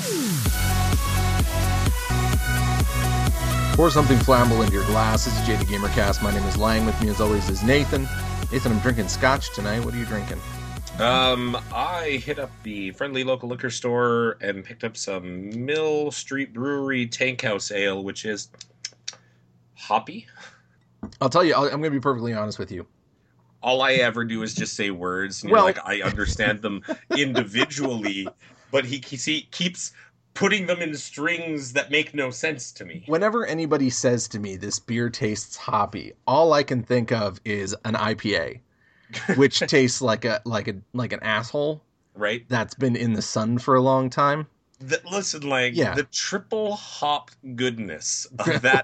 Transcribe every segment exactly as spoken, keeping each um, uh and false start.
Pour something flammable into your glass. This is J D Gamercast. My name is Lang. With me as always is Nathan. Nathan, I'm drinking scotch tonight. What are you drinking? Um, I hit up the friendly local liquor store and picked up some Mill Street Brewery Tankhouse Ale, which is hoppy. I'll tell you, I'll, I'm going to be perfectly honest with you. All I ever do is just say words, and well, you're like, I understand them individually, but he, he keeps putting them in strings that make no sense to me. Whenever anybody says to me, this beer tastes hoppy, all I can think of is an I P A, which tastes like a like a like an asshole, right? That's been in the sun for a long time. The, listen, like yeah. the triple hop goodness of that.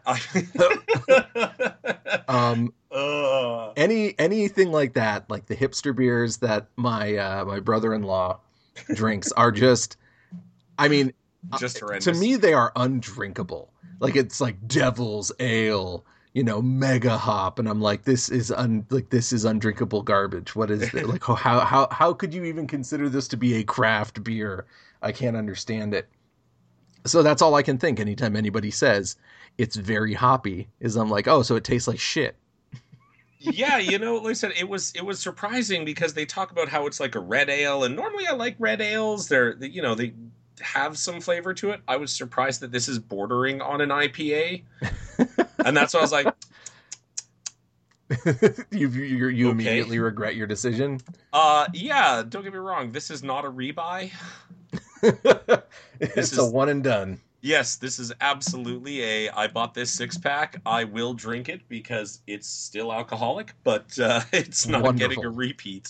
um, uh. any anything like that, like the hipster beers that my uh, my brother-in-law drinks, are just, I mean, just horrendous. To me, they are undrinkable. Like, it's like Devil's Ale, you know, mega hop, and I'm like, this is un like this is undrinkable garbage. What is it? Like, how how how could you even consider this to be a craft beer? I can't understand it. So that's all I can think anytime anybody says it's very hoppy, is I'm like, oh, so it tastes like shit. Yeah, you know, like I said, it was it was surprising because they talk about how it's like a red ale, and normally I like red ales. They're, you know, they have some flavor to it. I was surprised that this is bordering on an I P A, and that's why I was like, you you, you okay. immediately regret your decision. Uh, yeah. Don't get me wrong. This is not a rebuy. It's this is a one and done. Yes, this is absolutely a, I bought this six pack, I will drink it because it's still alcoholic, but uh, it's not Wonderful. Getting a repeat.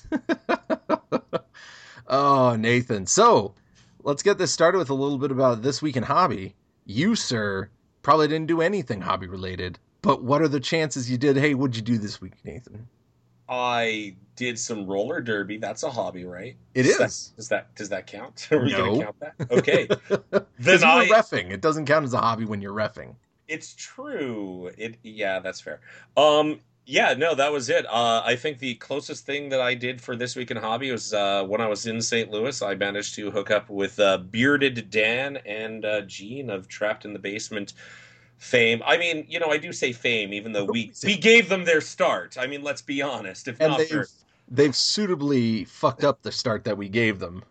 Oh, Nathan. So let's get this started with a little bit about This Week in Hobby. You, sir, probably didn't do anything hobby related, but what are the chances you did? Hey, what'd you do this week, Nathan? I did some roller derby. That's a hobby, right? It does is. That, does that does that count? Are we no. going to count that? Okay. Then you I, were reffing. It doesn't count as a hobby when you're reffing. It's true. It yeah, that's fair. Um, yeah, no, that was it. Uh, I think the closest thing that I did for This Week in Hobby was uh, when I was in Saint Louis. I managed to hook up with uh, Bearded Dan and uh, Gene of Trapped in the Basement fame. I mean, you know, I do say fame, even though we we gave them their start. I mean, let's be honest. If and not they've, for... they've suitably fucked up the start that we gave them.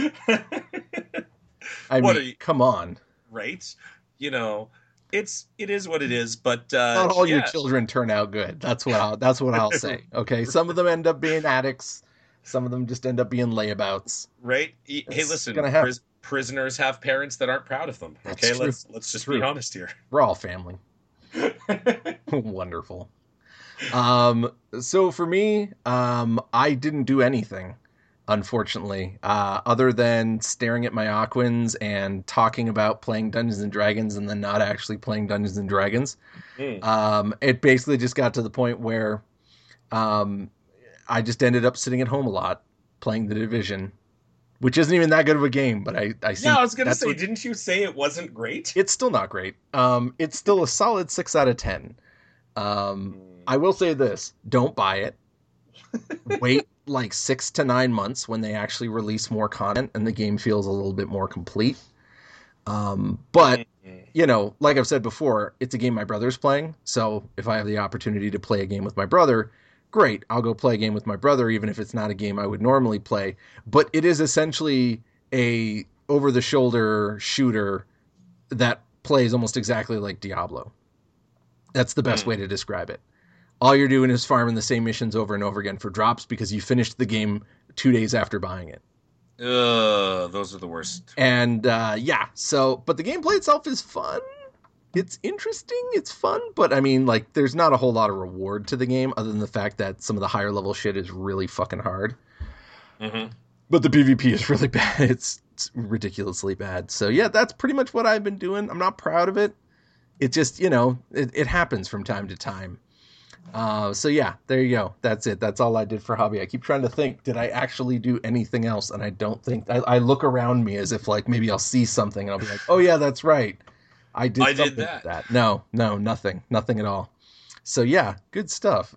I what mean, you... come on. Right? You know, it's it is what it is, but uh, not all yeah. your children turn out good. That's what I'll, that's what I'll say. Okay, some of them end up being addicts. Some of them just end up being layabouts. Right? Hey, it's listen, pris- prisoners have parents that aren't proud of them. Okay, That's let's true. let's just True. be honest here. We're all family. Wonderful. Um, so for me, um, I didn't do anything, unfortunately, uh, other than staring at my Aquins and talking about playing Dungeons and Dragons and then not actually playing Dungeons and Dragons. Mm. Um, it basically just got to the point where, um, I just ended up sitting at home a lot playing The Division, which isn't even that good of a game, but I, I Yeah, I was going to say, what, didn't you say it wasn't great? It's still not great. Um, it's still a solid six out of ten. Um, mm. I will say this, don't buy it. Wait like six to nine months when they actually release more content and the game feels a little bit more complete. Um, but, you know, like I've said before, it's a game my brother's playing. So if I have the opportunity to play a game with my brother, great, I'll go play a game with my brother, even if it's not a game I would normally play. But it is essentially a over-the-shoulder shooter that plays almost exactly like Diablo. That's the best mm. way to describe it. All you're doing is farming the same missions over and over again for drops because you finished the game two days after buying it. Ugh, those are the worst. And, uh, yeah, so, but the gameplay itself is fun. It's interesting, it's fun, but I mean, like, there's not a whole lot of reward to the game other than the fact that some of the higher level shit is really fucking hard. Mm-hmm. But the PvP is really bad. It's, it's ridiculously bad. So yeah, that's pretty much what I've been doing. I'm not proud of it. It just, you know, it, it happens from time to time. Uh, so yeah, there you go. That's it. That's all I did for hobby. I keep trying to think, did I actually do anything else? And I don't think, I, I look around me as if like, maybe I'll see something and I'll be like, oh yeah, that's right. I did I something did that. Like that. No, no, nothing, nothing at all. So yeah, good stuff.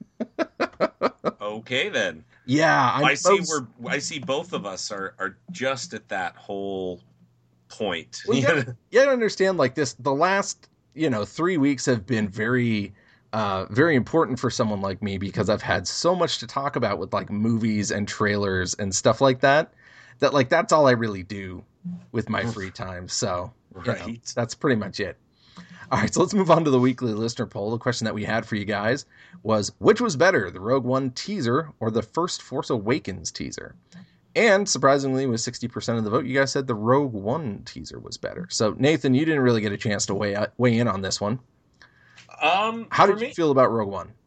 Okay then. Yeah, I'm I see. most... We're I see both of us are are just at that whole point. Well, you gotta, you gotta understand, like this, the last, you know, three weeks have been very, uh, very important for someone like me because I've had so much to talk about with like movies and trailers and stuff like that, that like, that's all I really do with my free time. So, you Right. know, that's pretty much it. All right, so let's move on to the weekly listener poll. The question that we had for you guys was, which was better, the Rogue One teaser or the first Force Awakens teaser? And surprisingly, with sixty percent of the vote, you guys said the Rogue One teaser was better. So, Nathan, you didn't really get a chance to weigh out, weigh in on this one. Um, How did me, you feel about Rogue One?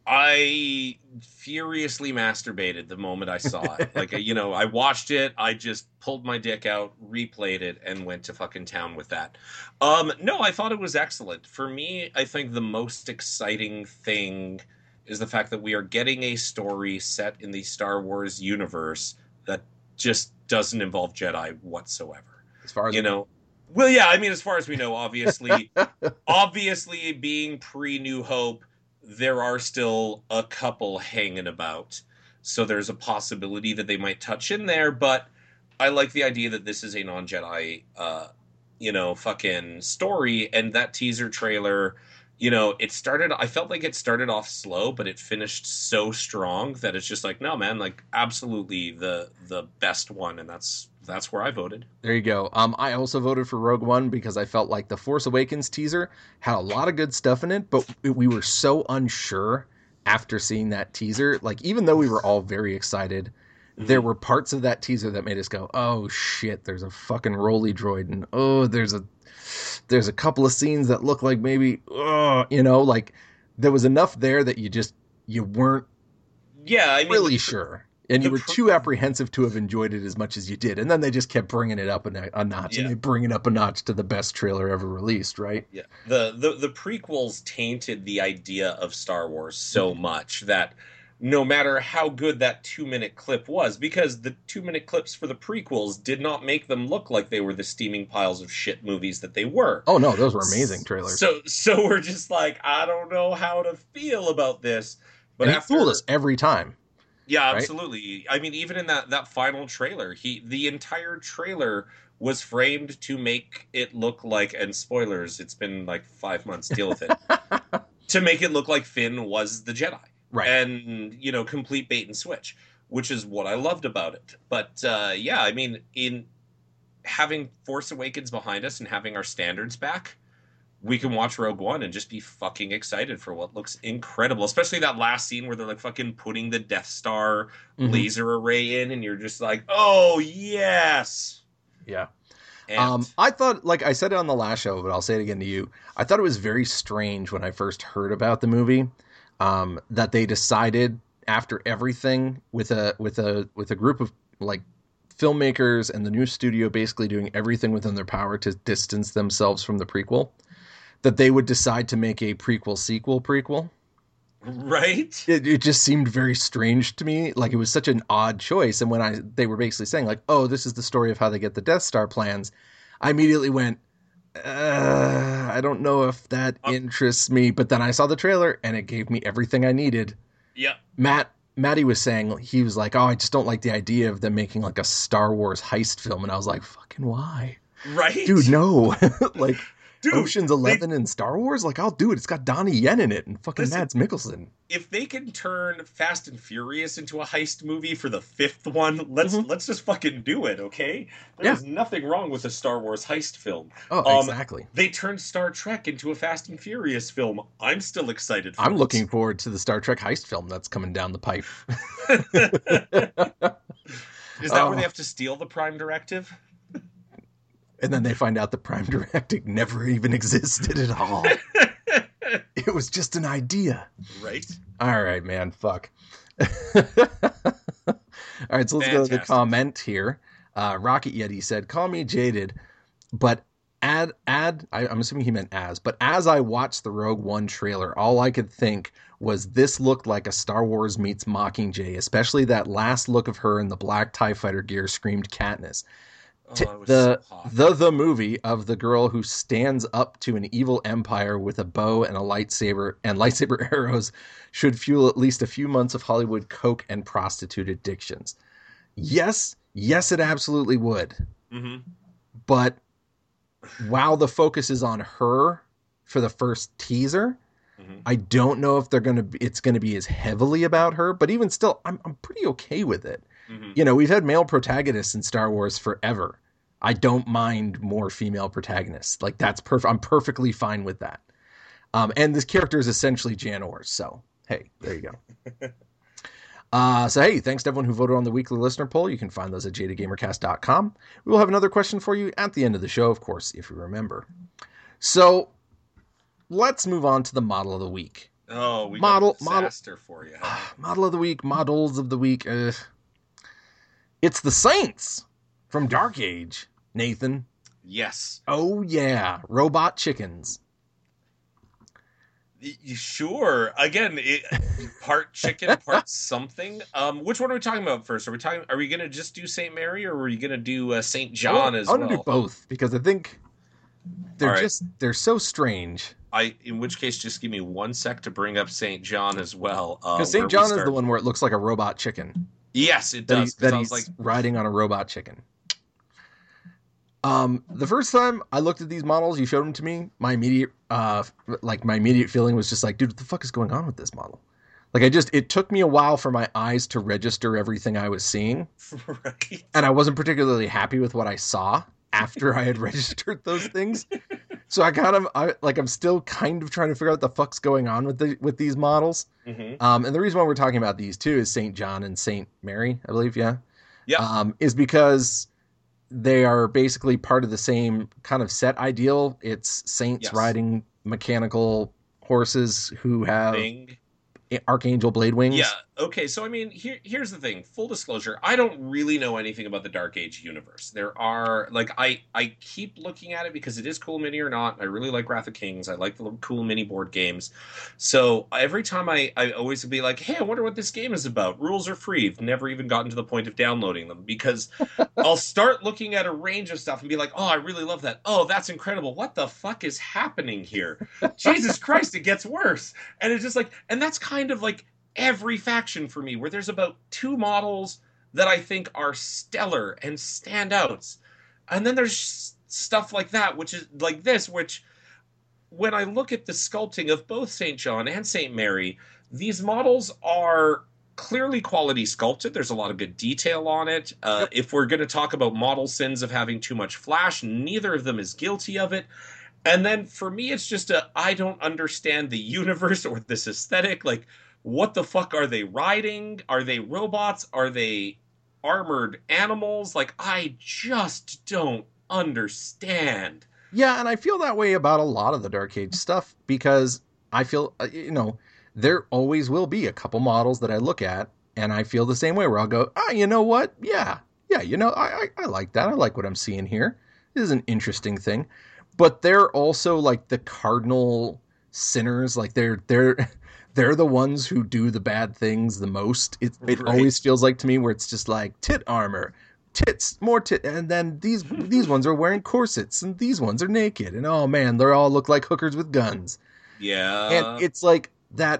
I furiously masturbated the moment I saw it. Like, you know, I watched it, I just pulled my dick out, replayed it, and went to fucking town with that. Um, no, I thought it was excellent. For me, I think the most exciting thing is the fact that we are getting a story set in the Star Wars universe that just doesn't involve Jedi whatsoever. As far as you know, well, yeah, I mean, as far as we know, obviously, obviously, being pre New Hope, there are still a couple hanging about, so there's a possibility that they might touch in there. But I like the idea that this is a non-Jedi, uh, you know, fucking story, and that teaser trailer. You know, it started, I felt like it started off slow, but it finished so strong that it's just like, no, man, like, absolutely the the best one, and that's that's where I voted. There you go. Um, I also voted for Rogue One because I felt like the Force Awakens teaser had a lot of good stuff in it, but we were so unsure after seeing that teaser. Like, even though we were all very excited, mm-hmm. there were parts of that teaser that made us go, oh, shit, there's a fucking Rolly droid, and oh, there's a there's a couple of scenes that look like maybe, uh, you know, like there was enough there that you just, you weren't yeah, I mean, really the, sure. And you were pr- too apprehensive to have enjoyed it as much as you did. And then they just kept bringing it up a, a notch, yeah. and they bring it up a notch to the best trailer ever released, right? Yeah. The, the, the prequels tainted the idea of Star Wars so mm-hmm. much that no matter how good that two-minute clip was, because the two-minute clips for the prequels did not make them look like they were the steaming piles of shit movies that they were. Oh, no, those were amazing trailers. So so we're just like, I don't know how to feel about this. But and after, he fooled us every time. Yeah, right? Absolutely. I mean, even in that, that final trailer, he the entire trailer was framed to make it look like, and spoilers, it's been like five months, deal with it, to make it look like Finn was the Jedi. Right. And, you know, complete bait and switch, which is what I loved about it. But, uh, yeah, I mean, in having Force Awakens behind us and having our standards back, we can watch Rogue One and just be fucking excited for what looks incredible. Especially that last scene where they're, like, fucking putting the Death Star mm-hmm. laser array in, and you're just like, oh, yes! Yeah. And... Um, I thought, like I said it on the last show, but I'll say it again to you, I thought it was very strange when I first heard about the movie. Um, that they decided after everything with a with a with a group of like filmmakers and the new studio basically doing everything within their power to distance themselves from the prequel, that they would decide to make a prequel sequel prequel. Right? It, it just seemed very strange to me. Like, it was such an odd choice. And when I they were basically saying like, oh, this is the story of how they get the Death Star plans, I immediately went, Uh, I don't know if that um, interests me, but then I saw the trailer and it gave me everything I needed. Yeah. Matt, Matty was saying, he was like, oh, I just don't like the idea of them making like a Star Wars heist film. And I was like, fucking why? Right? Dude, no. Like, Dude, Ocean's Eleven they, and Star Wars? Like, I'll do it. It's got Donnie Yen in it and fucking listen, Mads Mikkelsen. If they can turn Fast and Furious into a heist movie for the fifth one, let's mm-hmm. let's just fucking do it, okay? There's yeah. nothing wrong with a Star Wars heist film. Oh, um, exactly. They turned Star Trek into a Fast and Furious film. I'm still excited for I'm it. looking forward to the Star Trek heist film that's coming down the pipe. Is that uh, where they have to steal the Prime Directive? And then they find out the Prime Directive never even existed at all. It was just an idea. Right? All right, man. Fuck. All right, so let's Fantastic. go to the comment here. Uh, Rocket Yeti said, call me jaded, but add, add, I, I'm assuming he meant as, but as I watched the Rogue One trailer, all I could think was this looked like a Star Wars meets Mockingjay, especially that last look of her in the black TIE fighter gear screamed Katniss. Oh, the so the the movie of the girl who stands up to an evil empire with a bow and a lightsaber and lightsaber arrows should fuel at least a few months of Hollywood coke and prostitute addictions. Yes, yes, it absolutely would. Mm-hmm. But while the focus is on her for the first teaser, Mm-hmm. I don't know if they're going to be, it's going to be as heavily about her, but even still, I'm I'm pretty okay with it. Mm-hmm. You know, we've had male protagonists in Star Wars forever. I don't mind more female protagonists. Like that's perfect. I'm perfectly fine with that. Um, and this character is essentially Jan Ors. So, hey, there you go. uh, so, hey, thanks to everyone who voted on the weekly listener poll. You can find those at jaded gamer cast dot com. We will have another question for you at the end of the show, of course, if you remember. So, let's move on to the model of the week. Oh, we model, got a disaster model, for you. Huh? Model of the week, models of the week. Uh, it's the Saints from Dark Age, Nathan. Yes. Oh, yeah. Robot chickens. Sure. Again, it, part chicken, part something. Um, which one are we talking about first? Are we talking? Are we going to just do Saint Mary, or are we going to do uh, Saint John oh, as I'm well? I'm going to do both because I think they're right. just they're so strange. I, in which case, just give me one sec to bring up Saint John as well. Because uh, Saint John is the one where it looks like a robot chicken. Yes, it that does. He, that I he's was like riding on a robot chicken. Um, the first time I looked at these models, you showed them to me. My immediate, uh, like my immediate feeling was just like, dude, what the fuck is going on with this model? Like, I just, it took me a while for my eyes to register everything I was seeing, right. And I wasn't particularly happy with what I saw after I had registered those things. So I kind of, I like, I'm still kind of trying to figure out what the fuck's going on with the with these models. Mm-hmm. Um, and the reason why we're talking about these two is Saint John and Saint Mary, I believe, yeah, yeah, um, is because they are basically part of the same kind of set ideal. It's saints yes. riding mechanical horses who have Thing. Archangel blade wings. Yeah. Okay. So, I mean, here, here's the thing. Full disclosure, I don't really know anything about the Dark Age universe. There are, like, I, I keep looking at it because it is Cool Mini or not. I really like Wrath of Kings. I like the Cool Mini board games. So every time I, I always be like, hey, I wonder what this game is about. Rules are free. I've never even gotten to the point of downloading them because I'll start looking at a range of stuff and be like, oh, I really love that. Oh, that's incredible. What the fuck is happening here? Jesus Christ, it gets worse. And it's just like, and that's kind of like every faction for me, where there's about two models that I think are stellar and standouts. And then there's stuff like that, which is like this, which when I look at the sculpting of both Saint John and Saint Mary, these models are clearly quality sculpted. There's a lot of good detail on it. Uh, yep. If we're going to talk about model sins of having too much flash, neither of them is guilty of it. And then for me, it's just a, I don't understand the universe or this aesthetic. Like, what the fuck are they riding? Are they robots? Are they armored animals? Like, I just don't understand. Yeah, and I feel that way about a lot of the Dark Age stuff because I feel, you know, there always will be a couple models that I look at and I feel the same way where I'll go, ah, you know what? Yeah, yeah, you know, I, I, I like that. I like what I'm seeing here. This is an interesting thing. But they're also like the cardinal sinners. Like they're they're they're the ones who do the bad things the most. It it right. always feels like to me where it's just like tit armor, tits, more tit, and then these these ones are wearing corsets and these ones are naked. And oh man, they all look like hookers with guns. Yeah. And it's like that.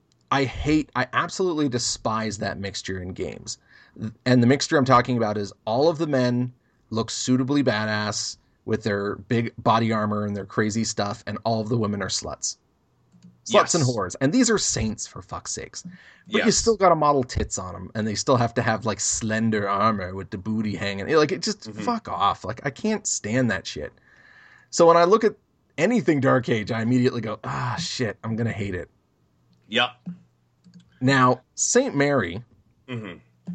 I hate, I absolutely despise that mixture in games. And the mixture I'm talking about is all of the men look suitably badass with their big body armor and their crazy stuff, and all of the women are sluts. Sluts yes. and whores. And these are saints, for fuck's sakes. But yes. you still got to model tits on them, and they still have to have, like, slender armor with the booty hanging. Like, it just, mm-hmm. fuck off. Like, I can't stand that shit. So when I look at anything Dark Age, I immediately go, ah, shit, I'm going to hate it. Yep. Now, Saint Mary, mm-hmm.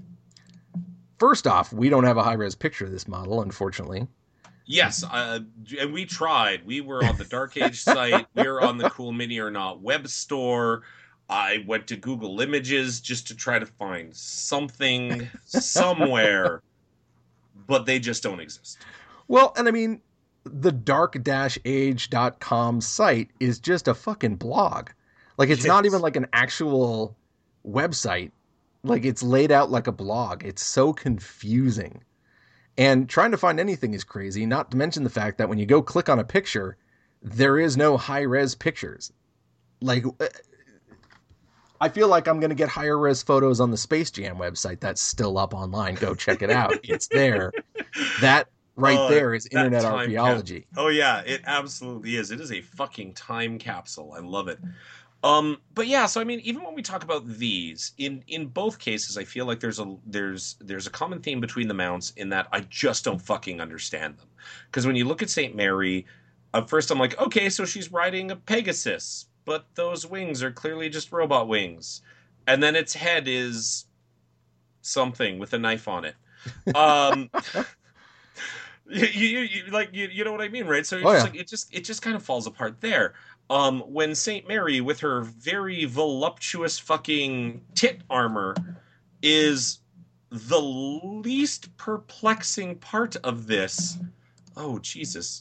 first off, we don't have a high-res picture of this model, unfortunately. Yes, uh, and we tried. We were on the Dark Age site. We were on the Cool Mini or Not web store. I went to Google Images just to try to find something somewhere, but they just don't exist. Well, and I mean, the dark age dot com site is just a fucking blog. Like, it's yes. not even like an actual website. Like, it's laid out like a blog. It's so confusing. And trying to find anything is crazy, not to mention the fact that when you go click on a picture, there is no high-res pictures. Like, I feel like I'm going to get higher-res photos on the Space Jam website that's still up online. Go check it out. It's there. That right Uh, there is that internet time cap. archaeology. Oh yeah, it absolutely is. It is a fucking time capsule. I love it. Um, but yeah, so I mean, even when we talk about these, in in both cases, I feel like there's a there's there's a common theme between the mounts in that I just don't fucking understand them. Because when you look at Saint Mary, at first I'm like, okay, so she's riding a Pegasus, but those wings are clearly just robot wings, and then its head is something with a knife on it. Um, you, you, you like you, you know what I mean, right? So you're Oh just yeah. like it just it just kind of falls apart there. Um, when Saint Mary with her very voluptuous fucking tit armor is the least perplexing part of this. Oh Jesus.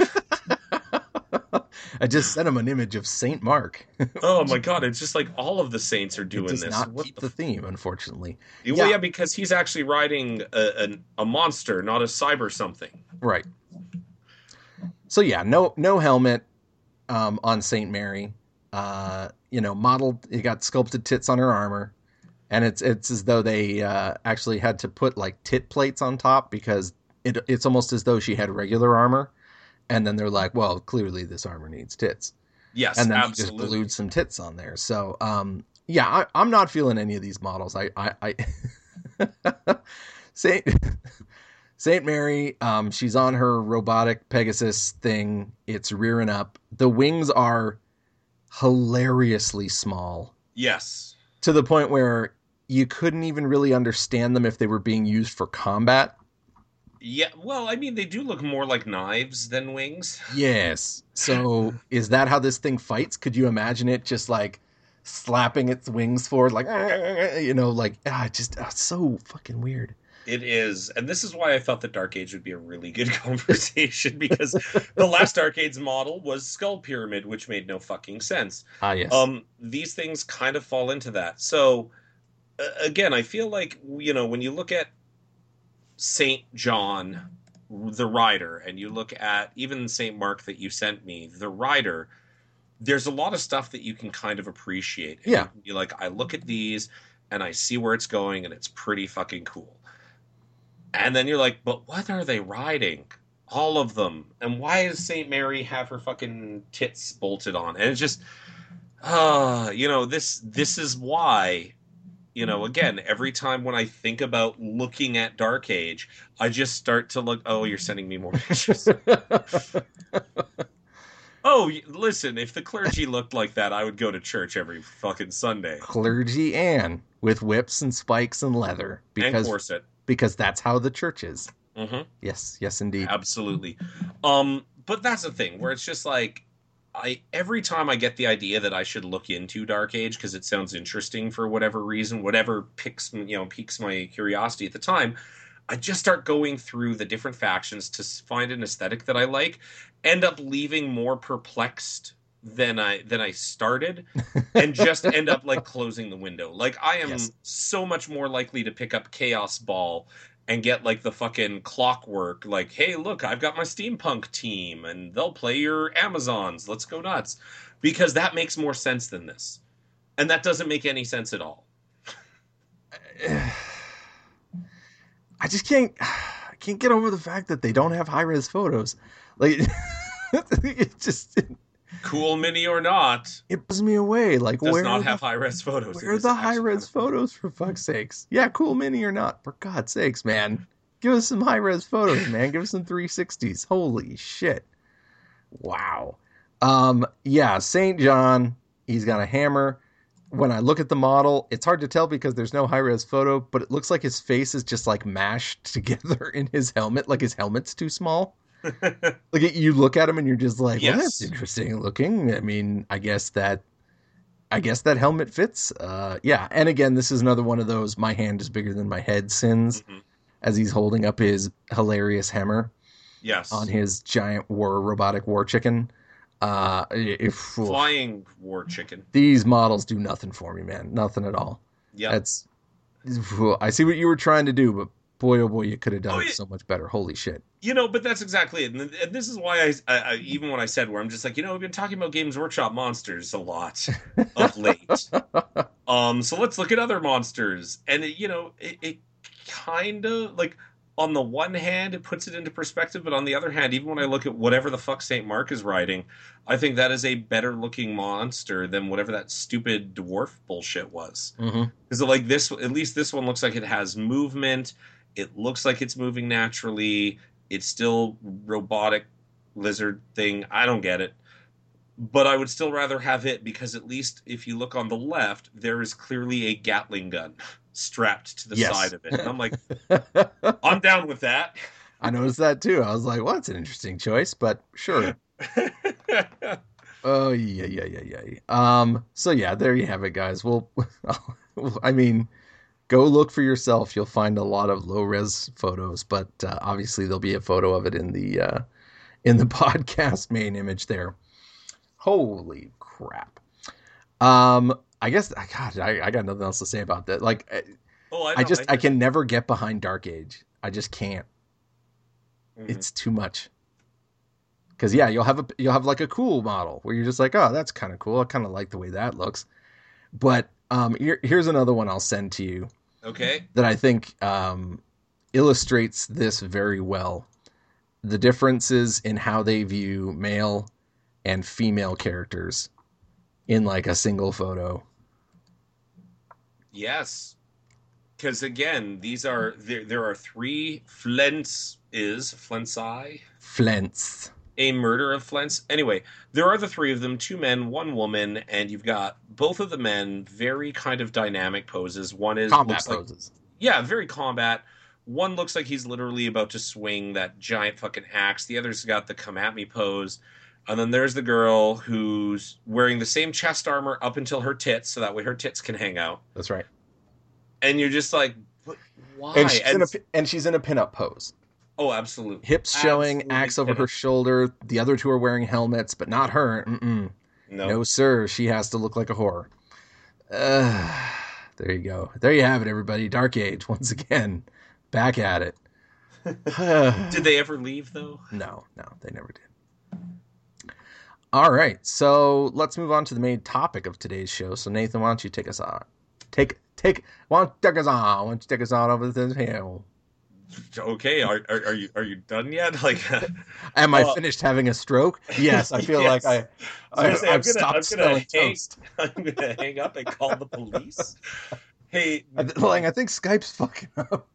I just sent him an image of Saint Mark. Oh my God, it's just like all of the saints are It doing does this. not What keep the the f- theme, unfortunately. Well, Yeah, yeah, because he's actually riding a, a, a monster, not a cyber something. right. So yeah, no no helmet um, on Saint Mary. Uh, you know, modeled. You got sculpted tits on her armor, and it's it's as though they uh, actually had to put like tit plates on top because it it's almost as though she had regular armor, and then they're like, well, clearly this armor needs tits, Yes, and then they just absolutely. glued some tits on there. So um, yeah, I, I'm not feeling any of these models. I I, I Saint Saint Mary, um, she's on her robotic Pegasus thing. It's rearing up. The wings are hilariously small Yes. to the point where you couldn't even really understand them if they were being used for combat. Yeah, well, I mean, they do look more like knives than wings. Yes. So is that how this thing fights? Could you imagine it just like slapping its wings forward, like, you know, like, ah, just ah, so fucking weird. It is, and this is why I thought that Dark Age would be a really good conversation because the last Dark Age model was Skull Pyramid, which made no fucking sense. Ah, yes. Um, these things kind of fall into that. So uh, again, I feel like you know when you look at Saint John, the Rider, and you look at even Saint Mark that you sent me, the Rider. There's a lot of stuff that you can kind of appreciate, and Yeah. you can be like, I look at these and I see where it's going, and it's pretty fucking cool. And then you're like, but what are they riding? All of them. And why does Saint Mary have her fucking tits bolted on? And it's just, uh, you know, this this is why, you know, again, every time when I think about looking at Dark Age, I just start to look, oh, you're sending me more pictures. Oh, listen, if the clergy looked like that, I would go to church every fucking Sunday. Clergy Anne with whips and spikes and leather because and corset. because that's how the church is. Mm-hmm. Yes, yes, indeed. Absolutely. Um, but that's the thing where it's just like I every time I get the idea that I should look into Dark Age because it sounds interesting for whatever reason, whatever picks you know piques my curiosity at the time, I just start going through the different factions to find an aesthetic that I like, end up leaving more perplexed than I than I started, and just end up like closing the window. Like I am Yes. so much more likely to pick up Chaos Ball and get like the fucking Clockwork, like, hey, look, I've got my steampunk team and they'll play your Amazons. Let's go nuts. Because that makes more sense than this. And that doesn't make any sense at all. I just can't I can't get over the fact that they don't have high res photos. Like it just it, Cool mini or not, it blows me away. Like does where not are have the, high res photos. where are the high res photos for fuck's sakes? Yeah, cool mini or not, for God's sakes, man. Give us some high res photos, man. Give us some three sixties. Holy shit. Wow. Um yeah, Saint John, he's got a hammer. When I look at the model, it's hard to tell because there's no high res photo, but it looks like his face is just like mashed together in his helmet, like his helmet's too small. Like you look at him and you're just like, well, that's Yes. interesting looking. I mean, I guess that I guess that helmet fits. Uh yeah, and again, this is another one of those my hand is bigger than my head sins Mhm. as he's holding up his hilarious hammer Yes. on his giant war robotic war chicken. Uh if oof, Flying war chicken. these models do nothing for me, man. Nothing at all. Yeah. That's I see what you were trying to do, but boy, oh boy, you could have done Oh, it yeah. so much better. Holy shit. You know, but that's exactly it. And, and this is why I, I, I, even when I said where I'm just like, you know, we've been talking about Games Workshop monsters a lot of late. Um, so let's look at other monsters. And, it, you know, it, it kind of, like, on the one hand, it puts it into perspective, but on the other hand, even when I look at whatever the fuck Saint Mark is riding, I think that is a better looking monster than whatever that stupid dwarf bullshit was. Because Mm-hmm. like this, at least this one looks like it has movement. It looks like it's moving naturally. It's still robotic lizard thing. I don't get it. But I would still rather have it because at least if you look on the left, there is clearly a Gatling gun strapped to the Yes. side of it. And I'm like, I'm down with that. I noticed that too. I was like, well, that's an interesting choice, but sure. Oh, yeah, yeah, yeah, yeah. Um, so yeah, there you have it, guys. Well, I mean, go look for yourself. You'll find a lot of low res photos, but uh, obviously there'll be a photo of it in the uh, in the podcast main image there. Holy crap. Um, I guess, God, I, I got nothing else to say about that. Like, oh, I, I just, I, I can never get behind Dark Age. I just can't. mm-hmm. It's too much. Because yeah, you'll have a, you'll have like a cool model where you're just like, oh, that's kind of cool. I kind of like the way that looks. But um, here, here's another one I'll send to you. Okay. That I think um, illustrates this very well. The differences in how they view male and female characters in like a single photo. Yes. Because again, these are there there are three Flents is Flentsai? Flents. A murder of Flents. Anyway, there are the three of them, two men, one woman, and you've got both of the men very kind of dynamic poses. One is combat looks poses. Like, yeah, very combat. One looks like he's literally about to swing that giant fucking axe. The other's got the come at me pose. And then there's the girl who's wearing the same chest armor up until her tits, so that way her tits can hang out. That's right. And you're just like, why? And she's, and, in, a, and she's in a pinup pose. Oh, absolutely. Hips showing, absolutely axe over pinup. her shoulder. The other two are wearing helmets, but not her. Mm-mm. No. no, sir. She has to look like a whore. Uh, there you go. There you have it, everybody. Dark Age, once again. Back at it. Did they ever leave, though? No, no, they never did. All right, so let's move on to the main topic of today's show. So Nathan, why don't you take us on? Take, take, why don't you take us on? Why don't you take us on over this hill? Okay, are, are, are you are you done yet? Like, am I uh, finished having a stroke? Yes, I feel yes. like I, I, I say, I've I'm gonna, stopped I'm smelling gonna hang, toast. I'm gonna hang up and call the police. Hey, I, like I think Skype's fucking up.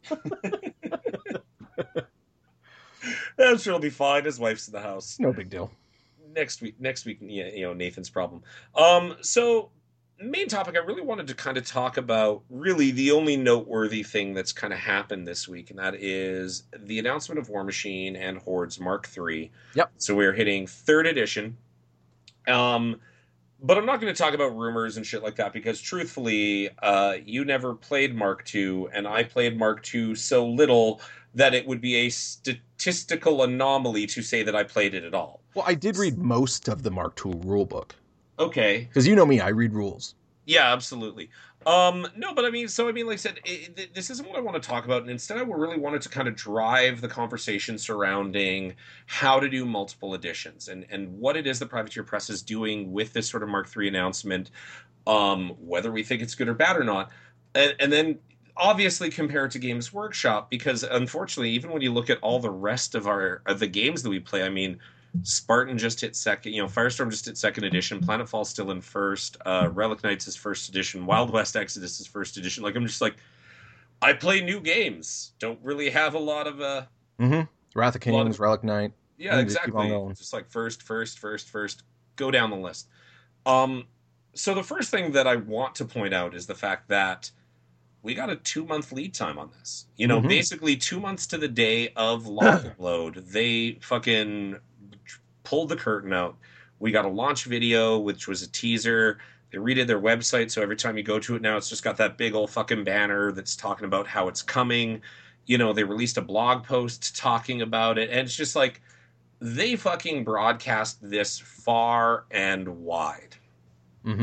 I'm sure he'll be fine. His wife's in the house. No big deal. Next week, next week, you know, Nathan's problem. Um, so main topic, I really wanted to kind of talk about really the only noteworthy thing that's kind of happened this week, and that is the announcement of War Machine and Hordes Mark three. Yep. So we're hitting third edition. Um, but I'm not going to talk about rumors and shit like that because truthfully, uh, you never played Mark two, and I played Mark two so little that it would be a statistical anomaly to say that I played it at all. Well, I did read most of the Mark two rulebook. Okay. Because you know me, I read rules. Yeah, absolutely. Um, no, but I mean, so I mean, like I said, it, it, this isn't what I want to talk about. And instead, I really wanted to kind of drive the conversation surrounding how to do multiple editions and, and what it is the Privateer Press is doing with this sort of Mark three announcement, um, whether we think it's good or bad or not. And, and then obviously compare it to Games Workshop, because unfortunately, even when you look at all the rest of our of the games that we play, I mean, Spartan just hit second, you know, Firestorm just hit second edition, Planetfall still in first, uh, Relic Knights is first edition, Wild West Exodus is first edition. Like, I'm just like, I play new games. Don't really have a lot of, uh... Mm-hmm. Wrath of Kings, of, Relic Knight. Yeah, exactly. Just, just like first, first, first, first, go down the list. Um, so the first thing that I want to point out is the fact that we got a two-month lead time on this. You know, mm-hmm. basically two months to the day of launch load. They fucking pulled the curtain out. We got a launch video, which was a teaser. They redid their website, so every time you go to it now, it's just got that big old fucking banner that's talking about how it's coming. You know, they released a blog post talking about it, and it's just like, they fucking broadcast this far and wide. Mm-hmm.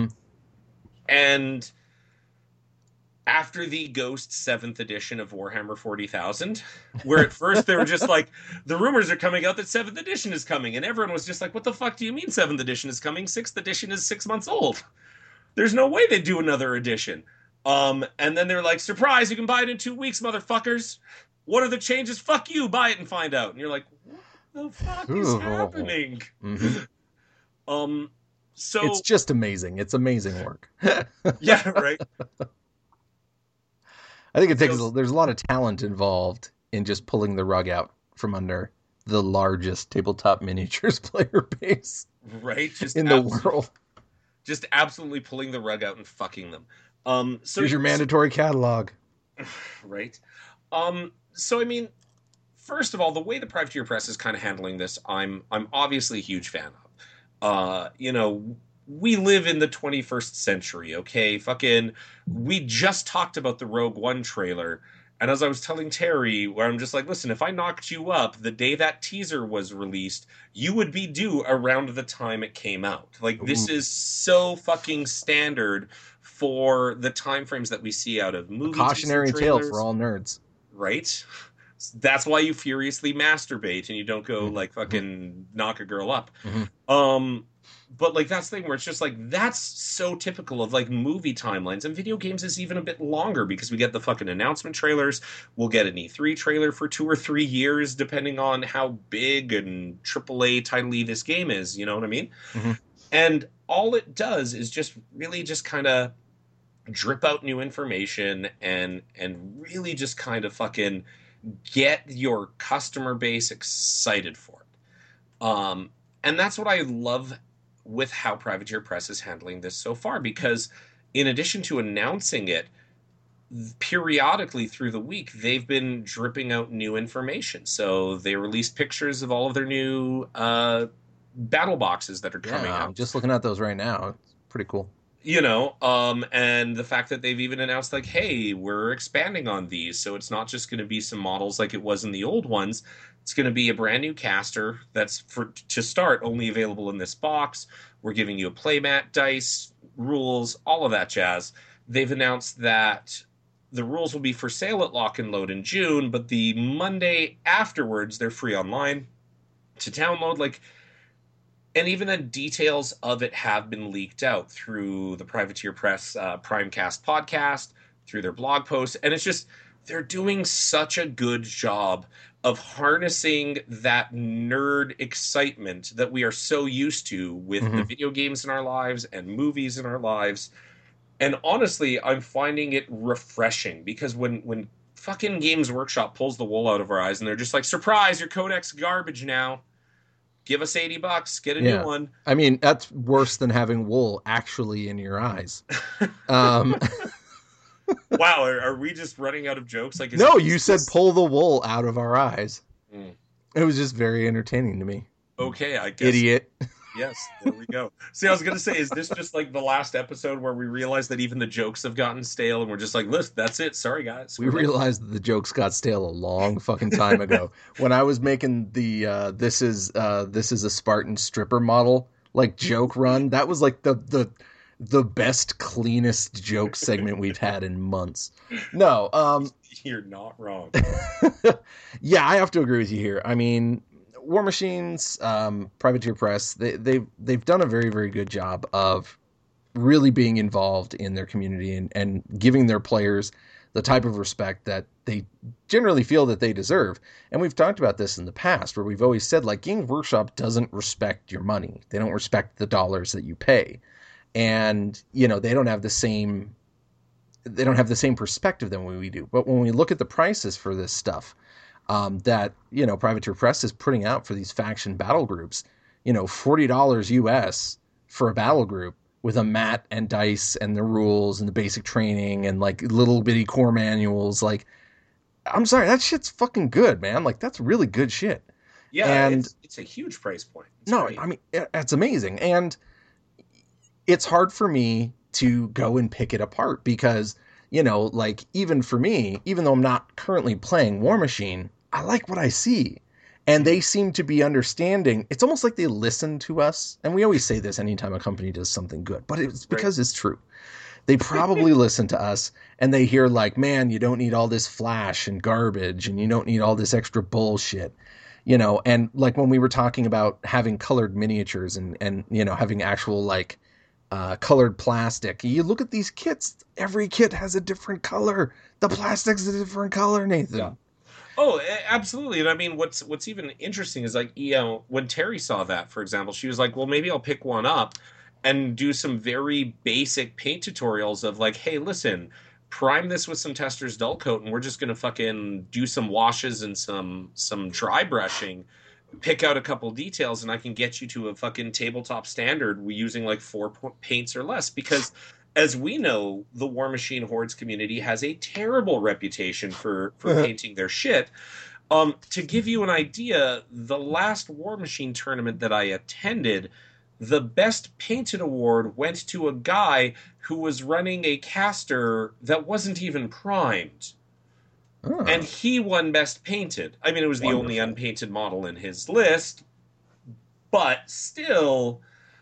And after the Ghost seventh edition of Warhammer forty thousand, where at first they were just like, the rumors are coming out that seventh edition is coming, and everyone was just like, what the fuck do you mean seventh edition is coming? sixth edition is six months old. There's no way they'd do another edition. Um, and then they're like, surprise, you can buy it in two weeks, motherfuckers. what are the changes? Fuck you, buy it and find out. And you're like, what the fuck is happening? Mm-hmm. um, so it's just amazing. It's amazing work. Yeah, right. I think it takes. So, there's a lot of talent involved in just pulling the rug out from under the largest tabletop miniatures player base, right? Just in the world. Just absolutely pulling the rug out and fucking them. Um, so here's your mandatory catalog, right? Um, so I mean, first of all, the way the Privateer Press is kind of handling this, I'm I'm obviously a huge fan of. Uh, you know, we live in the twenty-first century, okay? Fucking, we just talked about the Rogue One trailer, and as I was telling Terry, where I'm just like, listen, if I knocked you up the day that teaser was released, you would be due around the time it came out. Like, this Ooh. is so fucking standard for the time frames that we see out of movies. Cautionary tale for all nerds. Right? That's why you furiously masturbate and you don't go, mm-hmm. like, fucking mm-hmm. knock a girl up. Mm-hmm. Um, but, like, that's the thing where it's just, like, that's so typical of, like, movie timelines. And video games is even a bit longer because we get the fucking announcement trailers. We'll get an E three trailer for two or three years, depending on how big and triple A title-y this game is. You know what I mean? Mm-hmm. And all it does is just really just kind of drip out new information and and really just kind of fucking get your customer base excited for it. Um, and that's what I love with how Privateer Press is handling this so far, because in addition to announcing it, periodically through the week, they've been dripping out new information. So they released pictures of all of their new uh, battle boxes that are coming yeah, out. I'm just looking at those right now. It's pretty cool. You know, um, and the fact that they've even announced, like, hey, we're expanding on these. So it's not just going to be some models like it was in the old ones. It's going to be a brand new caster that's, for to start, only available in this box. We're giving you a playmat, dice, rules, all of that jazz. They've announced that the rules will be for sale at Lock and Load in June, but the Monday afterwards, they're free online to download. Like, and even the details of it have been leaked out through the Privateer Press uh, Primecast podcast, through their blog posts. And it's just, they're doing such a good job of harnessing that nerd excitement that we are so used to with mm-hmm. the video games in our lives and movies in our lives. And honestly, I'm finding it refreshing because when, when fucking Games Workshop pulls the wool out of our eyes and they're just like, surprise, your codex garbage now. Give us eighty bucks, get a yeah. new one. I mean, that's worse than having wool actually in your eyes. Um, wow, are, are we just running out of jokes? Like, no, you said pull the wool out of our eyes. Mm. It was just very entertaining to me. Okay, I guess. Idiot. Yes, there we go. See, I was going to say, is this just like the last episode where we realized that even the jokes have gotten stale and we're just like, listen, that's it. Sorry, guys. We realized that the jokes got stale a long fucking time ago. When I was making the uh, this is uh, this is a Spartan stripper model like joke run, that was like the the the best, cleanest joke segment we've had in months. No, um, you're not wrong. Yeah, I have to agree with you here. I mean, War Machines, um, Privateer Press, they, they've, they've done a very, very good job of really being involved in their community and, and giving their players the type of respect that they generally feel that they deserve. And we've talked about this in the past where we've always said, like, Games Workshop doesn't respect your money. They don't respect the dollars that you pay. And, you know, they don't have the same, they don't have the same perspective than we do. But when we look at the prices for this stuff, Um, that, you know, Privateer Press is putting out for these faction battle groups, you know, forty dollars U S for a battle group with a mat and dice and the rules and the basic training and like little bitty core manuals. Like, I'm sorry, that shit's fucking good, man. Like, that's really good shit. Yeah, and it's, it's a huge price point. It's no, great. I mean, it's amazing. And it's hard for me to go and pick it apart because, you know, like, even for me, even though I'm not currently playing War Machine, I like what I see. And they seem to be understanding. It's almost like they listen to us. And we always say this anytime a company does something good, but it's because right. it's true. They probably listen to us and they hear like, man, you don't need all this flash and garbage and you don't need all this extra bullshit, you know? And like when we were talking about having colored miniatures and, and, you know, having actual like uh, colored plastic, you look at these kits, every kit has a different color. The plastic's a different color, Nathan. Yeah. Oh, a- absolutely. And I mean, what's what's even interesting is like, you know, when Terry saw that, for example, she was like, "Well, maybe I'll pick one up and do some very basic paint tutorials of like, hey, listen, prime this with some Tester's dull coat, and we're just gonna fucking do some washes and some some dry brushing, pick out a couple details, and I can get you to a fucking tabletop standard using like four paints or less." Because as we know, the War Machine Hordes community has a terrible reputation for for painting their shit. Um, to give you an idea, the last War Machine tournament that I attended, the best painted award went to a guy who was running a caster that wasn't even primed. And Oh, he won best painted. I mean, it was the only wonderful. unpainted model in his list, but still,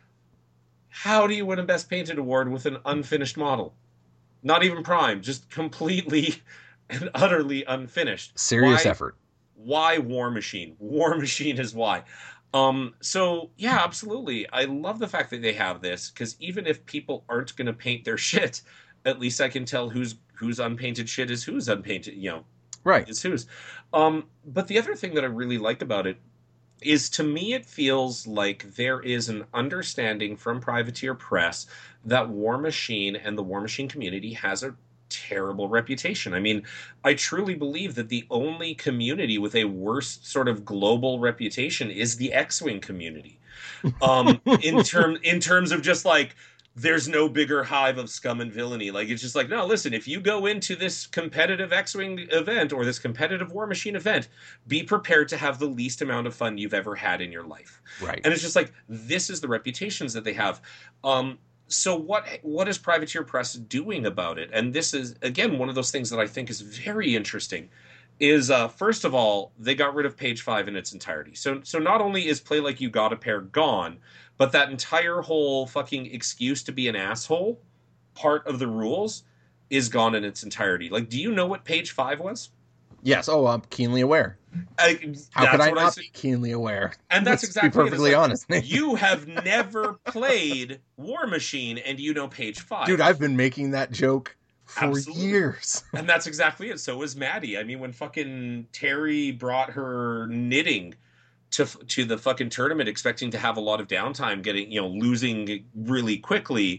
how do you win a best painted award with an unfinished model? Not even primed, just completely and utterly unfinished. Serious Why? effort. Why War Machine? War Machine is why. Um, so yeah, absolutely. I love the fact that they have this because even if people aren't going to paint their shit, at least I can tell who's whose unpainted shit is who's unpainted. You know, Right. is whose. Um, but the other thing that I really like about it is to me it feels like there is an understanding from Privateer Press that War Machine and the War Machine community has a terrible reputation. I mean, I truly believe that the only community with a worse sort of global reputation is the X-Wing community. Um in term in terms of just like there's no bigger hive of scum and villainy. Like it's just like, no, listen, if you go into this competitive X-Wing event or this competitive War Machine event, be prepared to have the least amount of fun you've ever had in your life. Right. And it's just like this is the reputations that they have. Um so what what is Privateer Press doing about it? And this is again one of those things that I think is very interesting is uh, first of all, they got rid of page five in its entirety. So so not only is play like you got a pair gone, but that entire whole fucking excuse to be an asshole part of the rules is gone in its entirety. Like, do you know what page five was? Yes. Oh, I'm keenly aware. I, How could that's I what I not said. be keenly aware? And that's Let's be exactly it. It's perfectly like honest. you have never played War Machine and you know page Dude, five. I've been making that joke for Absolutely. years. And that's exactly it. So was Maddie. I mean, when fucking Terry brought her knitting to to the fucking tournament, expecting to have a lot of downtime, getting you know losing really quickly.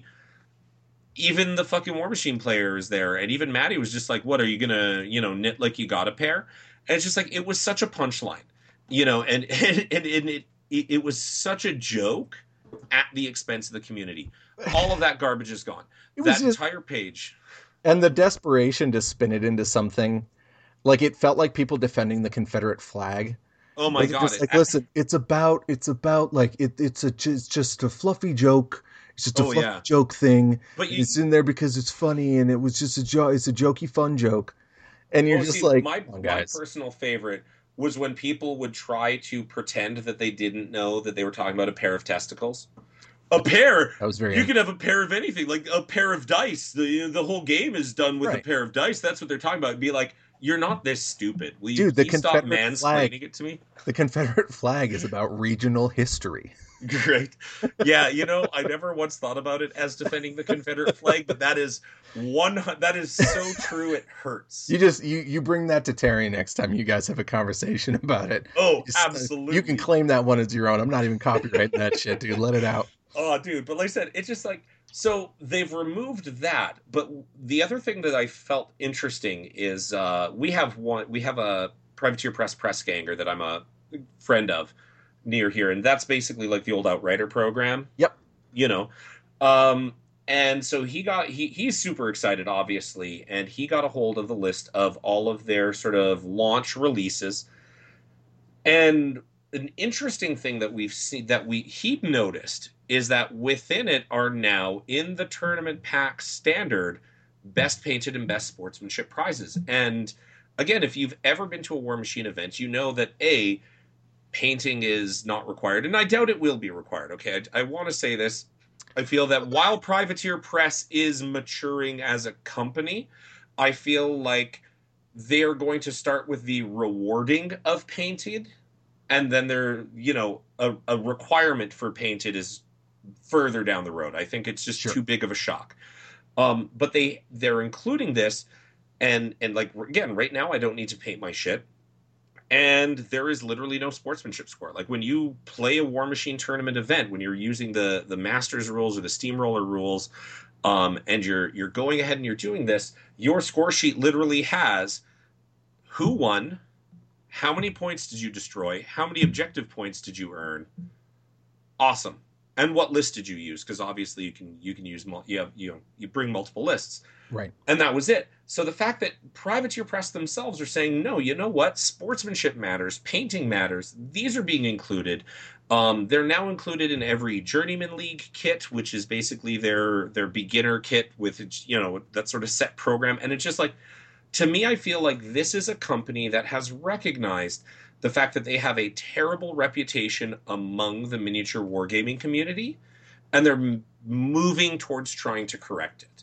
Even the fucking War Machine player is there, and even Maddie was just like, "What are you gonna you know knit like you got a pair?" And it's just like it was such a punchline, you know, and and, and, and it, it it was such a joke at the expense of the community. All of that garbage is gone. It was That just, entire page. and the desperation to spin it into something like it felt like people defending the Confederate flag. Oh my Like it's god! just It, like, listen, it's about, it's about like it, it's a, it's just a fluffy joke. It's just a oh fluffy yeah, joke thing. but And you it's in there because it's funny, and it was just a joke. It's a jokey, fun joke. And you're Oh, just see, like, my come on, my guys. personal favorite was when people would try to pretend that they didn't know that they were talking about a pair of testicles. A pair? That was very You can have a pair of anything, like a pair of dice. The the whole game is done with a right, pair of dice. That's what they're talking about. Be like, you're not this stupid. Will you dude. The please stop Confederate flag, mansplaining it to me? the Confederate flag is about regional history. Great. Yeah, you know, I never once thought about it as defending the Confederate flag, but that is one that is so true it hurts. You just you you bring that to Terry next time you guys have a conversation about it. Oh, You, absolutely. you can claim that one as your own. I'm not even copyrighting that shit, dude. Let it out. Oh, dude, but like I said, it's just like so they've removed that. But the other thing that I felt interesting is uh, we have one we have a Privateer Press press ganger that I'm a friend of near here, and that's basically like the old Outrider program, Yep. you know. Um, and so he got he he's super excited, obviously, and he got a hold of the list of all of their sort of launch releases. And an interesting thing that we've seen that we he noticed is that within it are now in the tournament pack standard best painted and best sportsmanship prizes. And again, if you've ever been to a War Machine event, you know that a painting is not required, and I doubt it will be required. Okay, I, I want to say this. I feel that while Privateer Press is maturing as a company, I feel like they're going to start with the rewarding of painted, and then they're, you know, a, a requirement for painted is further down the road. I think it's just Sure. too big of a shock. Um, but they they're including this, and and like again, right now I don't need to paint my shit. And there is literally no sportsmanship score. Like when you play a War Machine tournament event, when you're using the the Masters rules or the Steamroller rules, um, and you're you're going ahead and you're doing this, your score sheet literally has who won, how many points did you destroy, how many objective points did you earn. Awesome. And what list did you use? Because obviously you can you can use you have, you know, you bring multiple lists. Right. And that was it. So the fact that Privateer Press themselves are saying, no, you know what? Sportsmanship matters. Painting matters. These are being included. Um, they're now included in every Journeyman League kit, which is basically their their beginner kit with, you know, that sort of set program. And it's just like, to me, I feel like this is a company that has recognized the fact that they have a terrible reputation among the miniature wargaming community, and they're m- moving towards trying to correct it.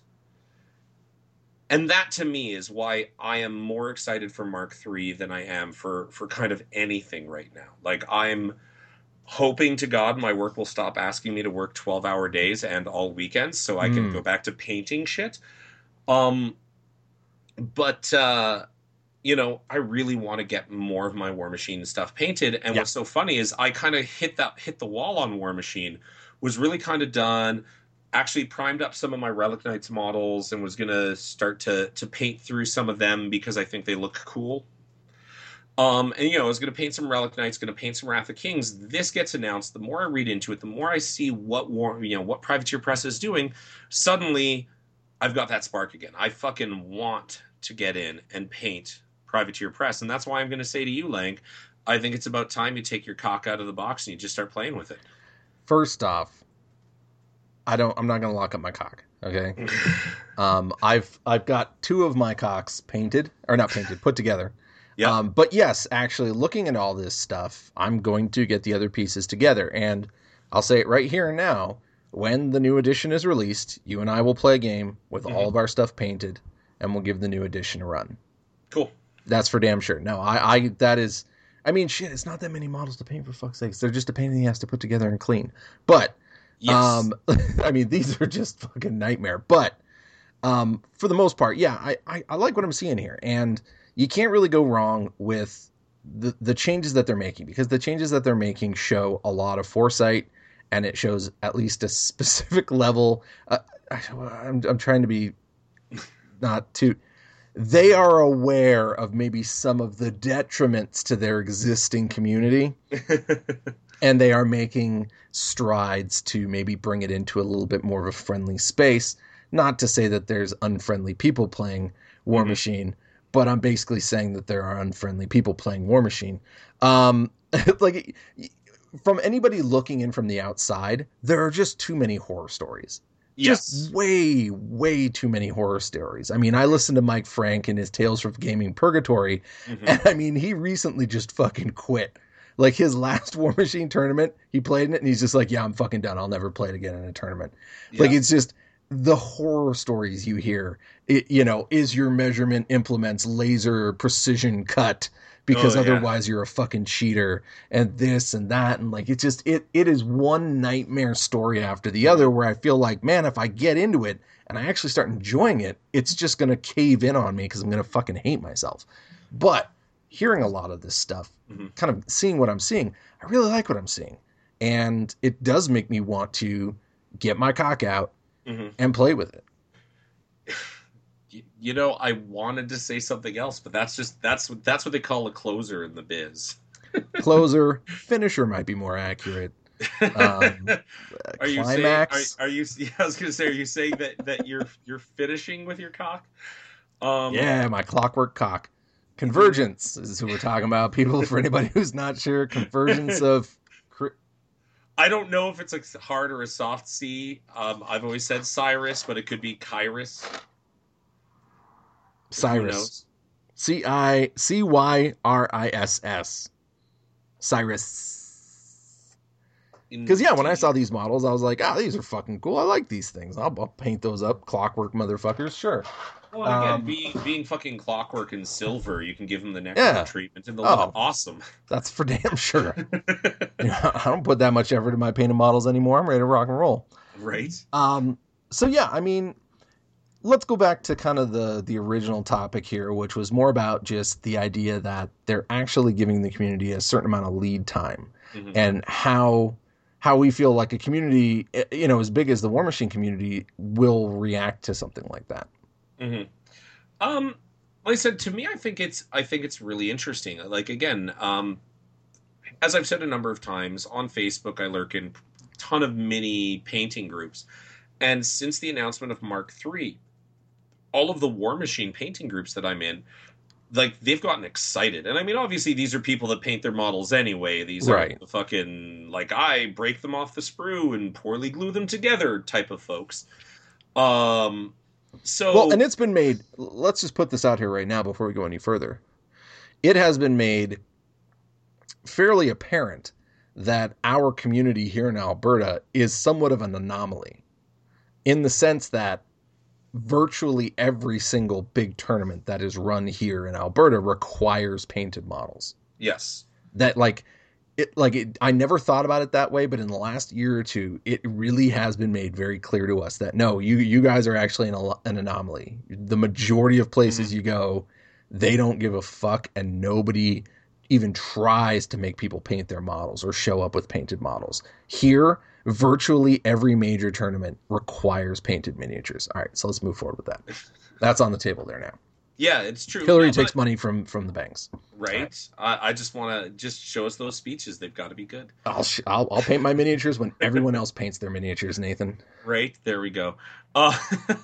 And that, to me, is why I am more excited for Mark three than I am for, for kind of anything right now. Like, I'm hoping to God my work will stop asking me to work twelve-hour days and all weekends so I can Mm. go back to painting shit. Um, but, uh, you know, I really want to get more of my War Machine stuff painted. And Yeah. what's so funny is I kind of hit that hit the wall on War Machine, was really kind of done. Actually primed up some of my Relic Knights models and was going to start to to paint through some of them because I think they look cool. Um, and, you know, I was going to paint some Relic Knights, going to paint some Wrath of Kings. This gets announced. The more I read into it, the more I see what war, you know, what Privateer Press is doing. Suddenly, I've got that spark again. I fucking want to get in and paint Privateer Press. And that's why I'm going to say to you, Lang, I think it's about time you take your cock out of the box and you just start playing with it. First off, I don't. I'm not going to lock up my cock. Okay. um, I've I've got two of my cocks painted, or not painted, put together. Yeah. Um, but yes, actually, looking at all this stuff, I'm going to get the other pieces together, and I'll say it right here and now. When the new edition is released, you and I will play a game with Mhm. all of our stuff painted, and we'll give the new edition a run. Cool. That's for damn sure. No, I, I that is. I mean, shit. It's not that many models to paint, for fuck's sakes. They're just a pain in the ass to put together and clean. But. Yes. Um, I mean, these are just fucking nightmare. But um, for the most part, yeah, I, I, I like what I'm seeing here. And you can't really go wrong with the, the changes that they're making, because the changes that they're making show a lot of foresight, and it shows at least a specific level. Uh, I, I'm, I'm trying to be not too... They are aware of maybe some of the detriments to their existing community. And they are making strides to maybe bring it into a little bit more of a friendly space. Not to say that there's unfriendly people playing War Mm-hmm. Machine, but I'm basically saying that there are unfriendly people playing War Machine. Um, like, from anybody looking in from the outside, there are just too many horror stories. Yes. Just way, way too many horror stories. I mean, I listened to Mike Frank in his Tales from Gaming Purgatory, Mhm. and I mean, he recently just fucking quit. Like, his last War Machine tournament, he played in it, and he's just like, yeah, I'm fucking done. I'll never play it again in a tournament. Yeah. Like, it's just the horror stories you hear. It, you know, is your measurement implements laser precision cut? Because Oh, yeah. otherwise you're a fucking cheater, and this and that. And, like, it's just, it, it is one nightmare story after the other, where I feel like, man, if I get into it and I actually start enjoying it, it's just going to cave in on me because I'm going to fucking hate myself. But hearing a lot of this stuff, Mhm. kind of seeing what I'm seeing, I really like what I'm seeing. And it does make me want to get my cock out Mhm. and play with it. Y- You know, I wanted to say something else, but that's just that's what that's what they call a closer in the biz. Closer, finisher might be more accurate. Um, are you climax. saying? Are, are you? Yeah, I was going to say, are you saying that that you're you're finishing with your cock? Um, Yeah, my clockwork cock. Convergence is who we're talking about, people. For anybody who's not sure, convergence of cr- I don't know if it's a hard or a soft C. Um, I've always said Cyrus, but it could be Kyrus. Who Cyrus. knows? C I C Y R I S S. Cyrus. Because, yeah, when I saw these models, I was like, ah, these are fucking cool. I like these things. I'll, I'll paint those up. Clockwork motherfuckers, sure. Well, and again, Um, being being fucking clockwork in silver, you can give them the nectar Yeah. treatment, and they'll Oh. look awesome. That's for damn sure. You know, I don't put that much effort in my painted models anymore. I'm ready to rock and roll. Right? Um, so, yeah, I mean, let's go back to kind of the the original topic here, which was more about just the idea that they're actually giving the community a certain amount of lead time, mm-hmm. and how how we feel like a community, you know, as big as the War Machine community, will react to something like that. Mm-hmm. Um, like I said, to me, I think it's I think it's really interesting. Like again, um, as I've said a number of times on Facebook, I lurk in a ton of mini painting groups, and since the announcement of Mark three, all of the War Machine painting groups that I'm in, like, they've gotten excited. And I mean, obviously, these are people that paint their models anyway. These right. are the fucking, like, I break them off the sprue and poorly glue them together type of folks. Um, so... Well, and it's been made... Let's just put this out here right now before we go any further. It has been made fairly apparent that our community here in Alberta is somewhat of an anomaly, in the sense that virtually every single big tournament that is run here in Alberta requires painted models. Yes. That like it like it, I never thought about it that way, but in the last year or two, it really has been made very clear to us that no, you you guys are actually an, an anomaly. The majority of places mm-hmm. you go, they don't give a fuck, and nobody even tries to make people paint their models or show up with painted models. Here, virtually every major tournament requires painted miniatures. All right, so let's move forward with that. That's on the table there now. Yeah, it's true. Hillary yeah, takes but, money from from the banks. Right. right. I, I just want to just show us those speeches. They've got to be good. I'll, sh- I'll I'll paint my miniatures when everyone else paints their miniatures, Nathan. Right. There we go. Uh,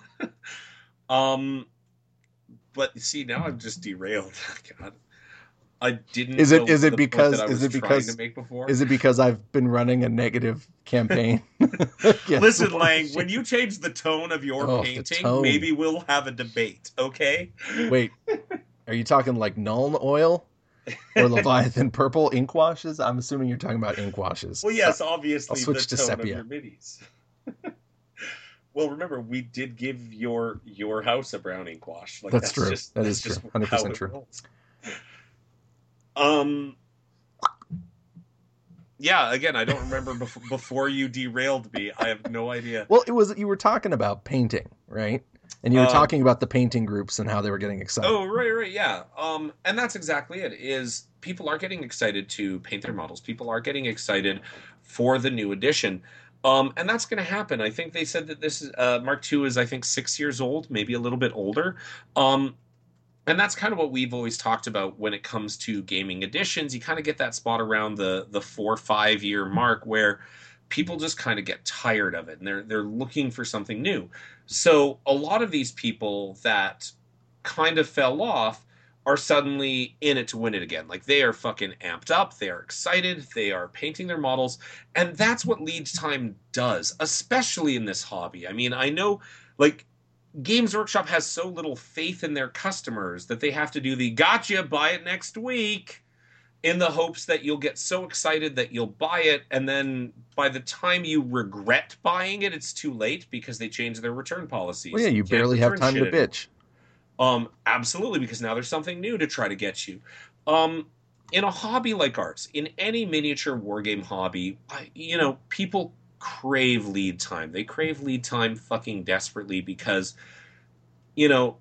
um, but see, now I'm just derailed. God. I didn't. Is it is it because is it because to make before. Is it because I've been running a negative campaign? Yes. Listen, Lang, when you change the tone of your oh, painting, maybe we'll have a debate. Okay. Wait, are you talking like Nuln Oil or Leviathan Purple ink washes? I'm assuming you're talking about ink washes. Well, yes, obviously. I'll switch the to tone sepia. Of your minis. Well, remember, we did give your your house a brown ink wash. Like, that's, that's true. Just, that that's is true. Just one hundred percent true. Rolls. Um. Yeah. Again, I don't remember bef- before you derailed me. I have no idea. Well, it was you were talking about painting, right? And you were um, talking about the painting groups and how they were getting excited. Oh, right, right, yeah. Um, and that's exactly it. Is people are getting excited to paint their models. People are getting excited for the new edition. Um, and that's going to happen. I think they said that this is uh, Mark two is I think six years old, maybe a little bit older. Um. And that's kind of what we've always talked about when it comes to gaming editions. You kind of get that spot around the the four, five year mark where people just kind of get tired of it and they're they're looking for something new. So a lot of these people that kind of fell off are suddenly in it to win it again. Like they are fucking amped up, they are excited, they are painting their models, and that's what lead time does, especially in this hobby. I mean, I know like Games Workshop has so little faith in their customers that they have to do the gotcha, buy it next week, in the hopes that you'll get so excited that you'll buy it, and then by the time you regret buying it, it's too late because they changed their return policies. Well, yeah, you, you barely have time to bitch. Um, absolutely, because now there's something new to try to get you. Um, in a hobby like ours, in any miniature wargame hobby, you know, people crave lead time. They crave lead time fucking desperately because, you know,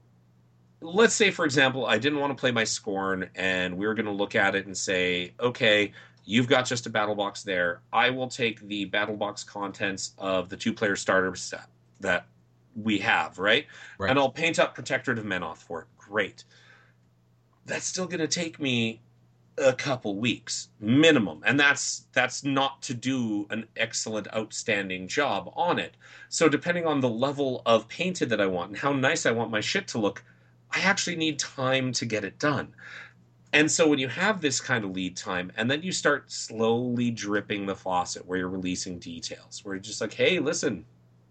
let's say, for example, I didn't want to play my Scorn and we were going to look at it and say, okay, you've got just a battle box there. I will take the battle box contents of the two-player starter set that we have, right? right? And I'll paint up Protectorate of Menoth for it. Great. That's still going to take me a couple weeks minimum, and that's that's not to do an excellent, outstanding job on it. So depending on the level of painted that I want and how nice I want my shit to look, I actually need time to get it done. And so when you have this kind of lead time, and then you start slowly dripping the faucet where you're releasing details, where you're just like, hey, listen,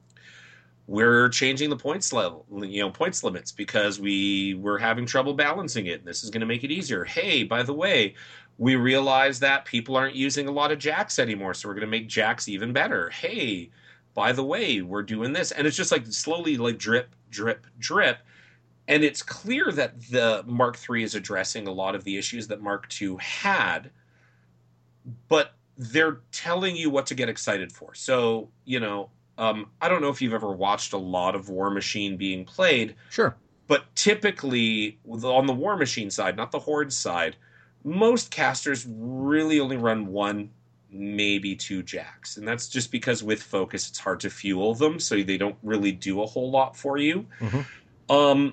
we're changing the points level, you know, points limits because we were having trouble balancing it. This is going to make it easier. Hey, by the way, we realize that people aren't using a lot of jacks anymore, so we're going to make jacks even better. Hey, by the way, we're doing this. And it's just like slowly like drip, drip, drip. And it's clear that the Mark three is addressing a lot of the issues that Mark two had, but they're telling you what to get excited for. So, you know, Um, I don't know if you've ever watched a lot of War Machine being played, Sure. but typically on the War Machine side, not the Horde side, most casters really only run one, maybe two jacks. And that's just because with focus, it's hard to fuel them, so they don't really do a whole lot for you. Mm-hmm. Um,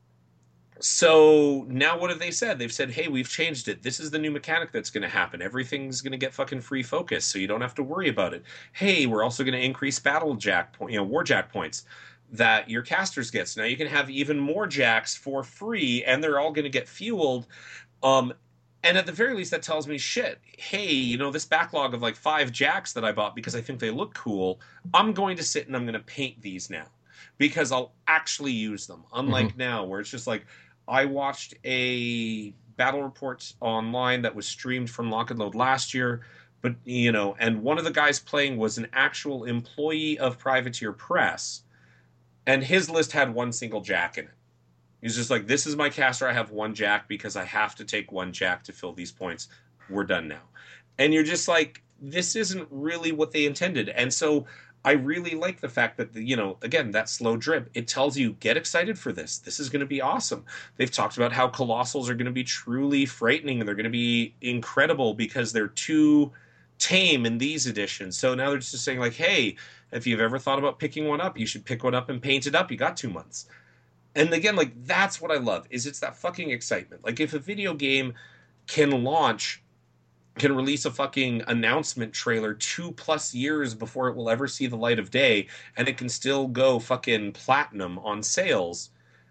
so now what have they said? They've said, hey, we've changed it. This is the new mechanic that's going to happen. Everything's going to get fucking free focus, so you don't have to worry about it. Hey, we're also going to increase battle jack point, you know, war jack points that your casters get. So now you can have even more jacks for free, and they're all going to get fueled. Um, and at the very least, that tells me, shit, hey, you know, this backlog of like five jacks that I bought because I think they look cool, I'm going to sit and I'm going to paint these now because I'll actually use them. Unlike Mm-hmm. now, where it's just like, I watched a battle report online that was streamed from Lock and Load last year, but, you know, and one of the guys playing was an actual employee of Privateer Press, and his list had one single jack in it. He's just like, this is my caster. I have one jack because I have to take one jack to fill these points. We're done now. And you're just like, this isn't really what they intended. And so I really like the fact that, the, you know, again, that slow drip, it tells you, get excited for this. This is going to be awesome. They've talked about how Colossals are going to be truly frightening and they're going to be incredible because they're too tame in these editions. So now they're just saying like, hey, if you've ever thought about picking one up, you should pick one up and paint it up. You got two months. And again, like, that's what I love, is it's that fucking excitement. Like, if a video game can launch, can release a fucking announcement trailer two plus years before it will ever see the light of day, and it can still go fucking platinum on sales,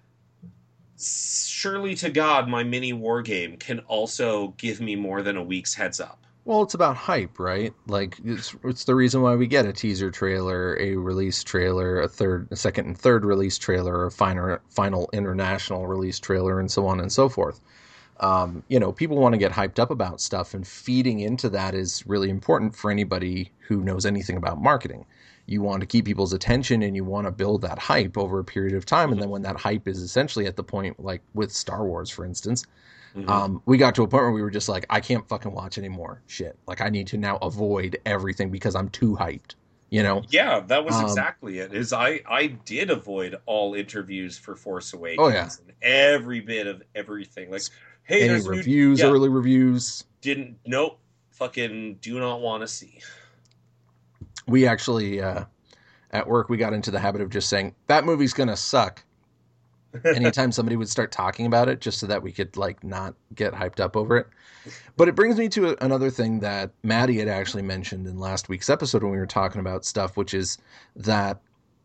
surely to God, my mini war game can also give me more than a week's heads up. Well, it's about hype, right? Like it's it's the reason why we get a teaser trailer, a release trailer, a third, a second and third release trailer, a final final international release trailer, and so on and so forth. Um, you know, people want to get hyped up about stuff, and feeding into that is really important for anybody who knows anything about marketing. You want to keep people's attention, and you want to build that hype over a period of time, and then when that hype is essentially at the point, like with Star Wars, for instance. Mm-hmm. Um, we got to a point where we were just like, I can't fucking watch anymore shit. Like, I need to now avoid everything because I'm too hyped, you know? Yeah, that was um, exactly it. Is I, I did avoid all interviews for Force Awakens. Oh, yeah. And every bit of everything. Like, hey, any there's reviews, new, yeah, early reviews. Didn't, nope, fucking do not want to see. We actually, uh, at work, we got into the habit of just saying, that movie's going to suck. Anytime somebody would start talking about it, just so that we could like not get hyped up over it. But it brings me to another thing that Maddie had actually mentioned in last week's episode when we were talking about stuff, which is that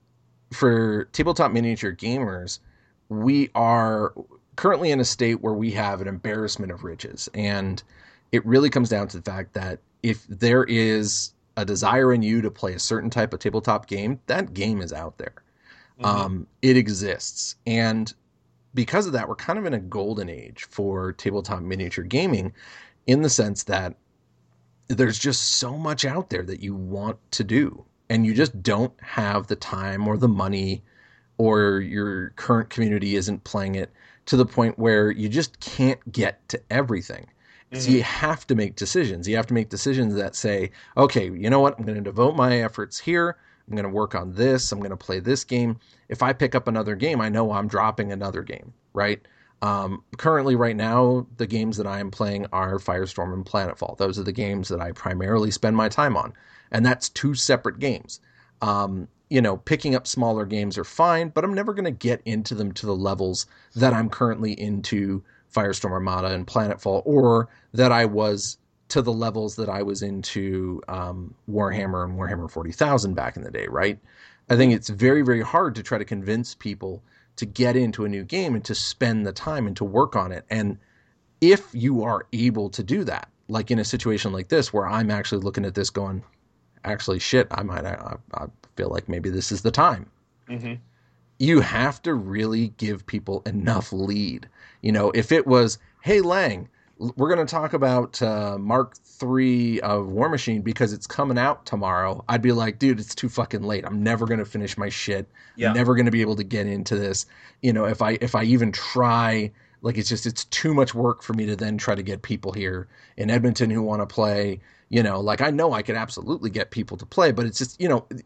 for tabletop miniature gamers, we are currently in a state where we have an embarrassment of riches. And it really comes down to the fact that if there is a desire in you to play a certain type of tabletop game, that game is out there. Mm-hmm. Um, it exists. And because of that, we're kind of in a golden age for tabletop miniature gaming in the sense that there's just so much out there that you want to do. And you just don't have the time or the money, or your current community isn't playing it to the point where you just can't get to everything. Mm-hmm. So you have to make decisions. You have to make decisions that say, okay, you know what? I'm going to devote my efforts here. I'm going to work on this. I'm going to play this game. If I pick up another game, I know I'm dropping another game, right? Um, currently, right now, the games that I am playing are Firestorm and Planetfall. Those are the games that I primarily spend my time on. And that's two separate games. Um, you know, picking up smaller games are fine, but I'm never going to get into them to the levels that I'm currently into Firestorm Armada and Planetfall, or that I was to the levels that I was into um, Warhammer and Warhammer forty thousand back in the day, right? I think it's very, very hard to try to convince people to get into a new game and to spend the time and to work on it. And if you are able to do that, like in a situation like this, where I'm actually looking at this going, actually, shit, I might, I, I feel like maybe this is the time. Mm-hmm. You have to really give people enough lead. You know, if it was, hey, Lang, we're going to talk about uh, Mark three of War Machine because it's coming out tomorrow, I'd be like, dude, it's too fucking late. I'm never going to finish my shit. Yeah. I'm never going to be able to get into this. You know, if I if I even try, like, it's just, it's too much work for me to then try to get people here in Edmonton who want to play. You know, like, I know I could absolutely get people to play, but it's just, you know,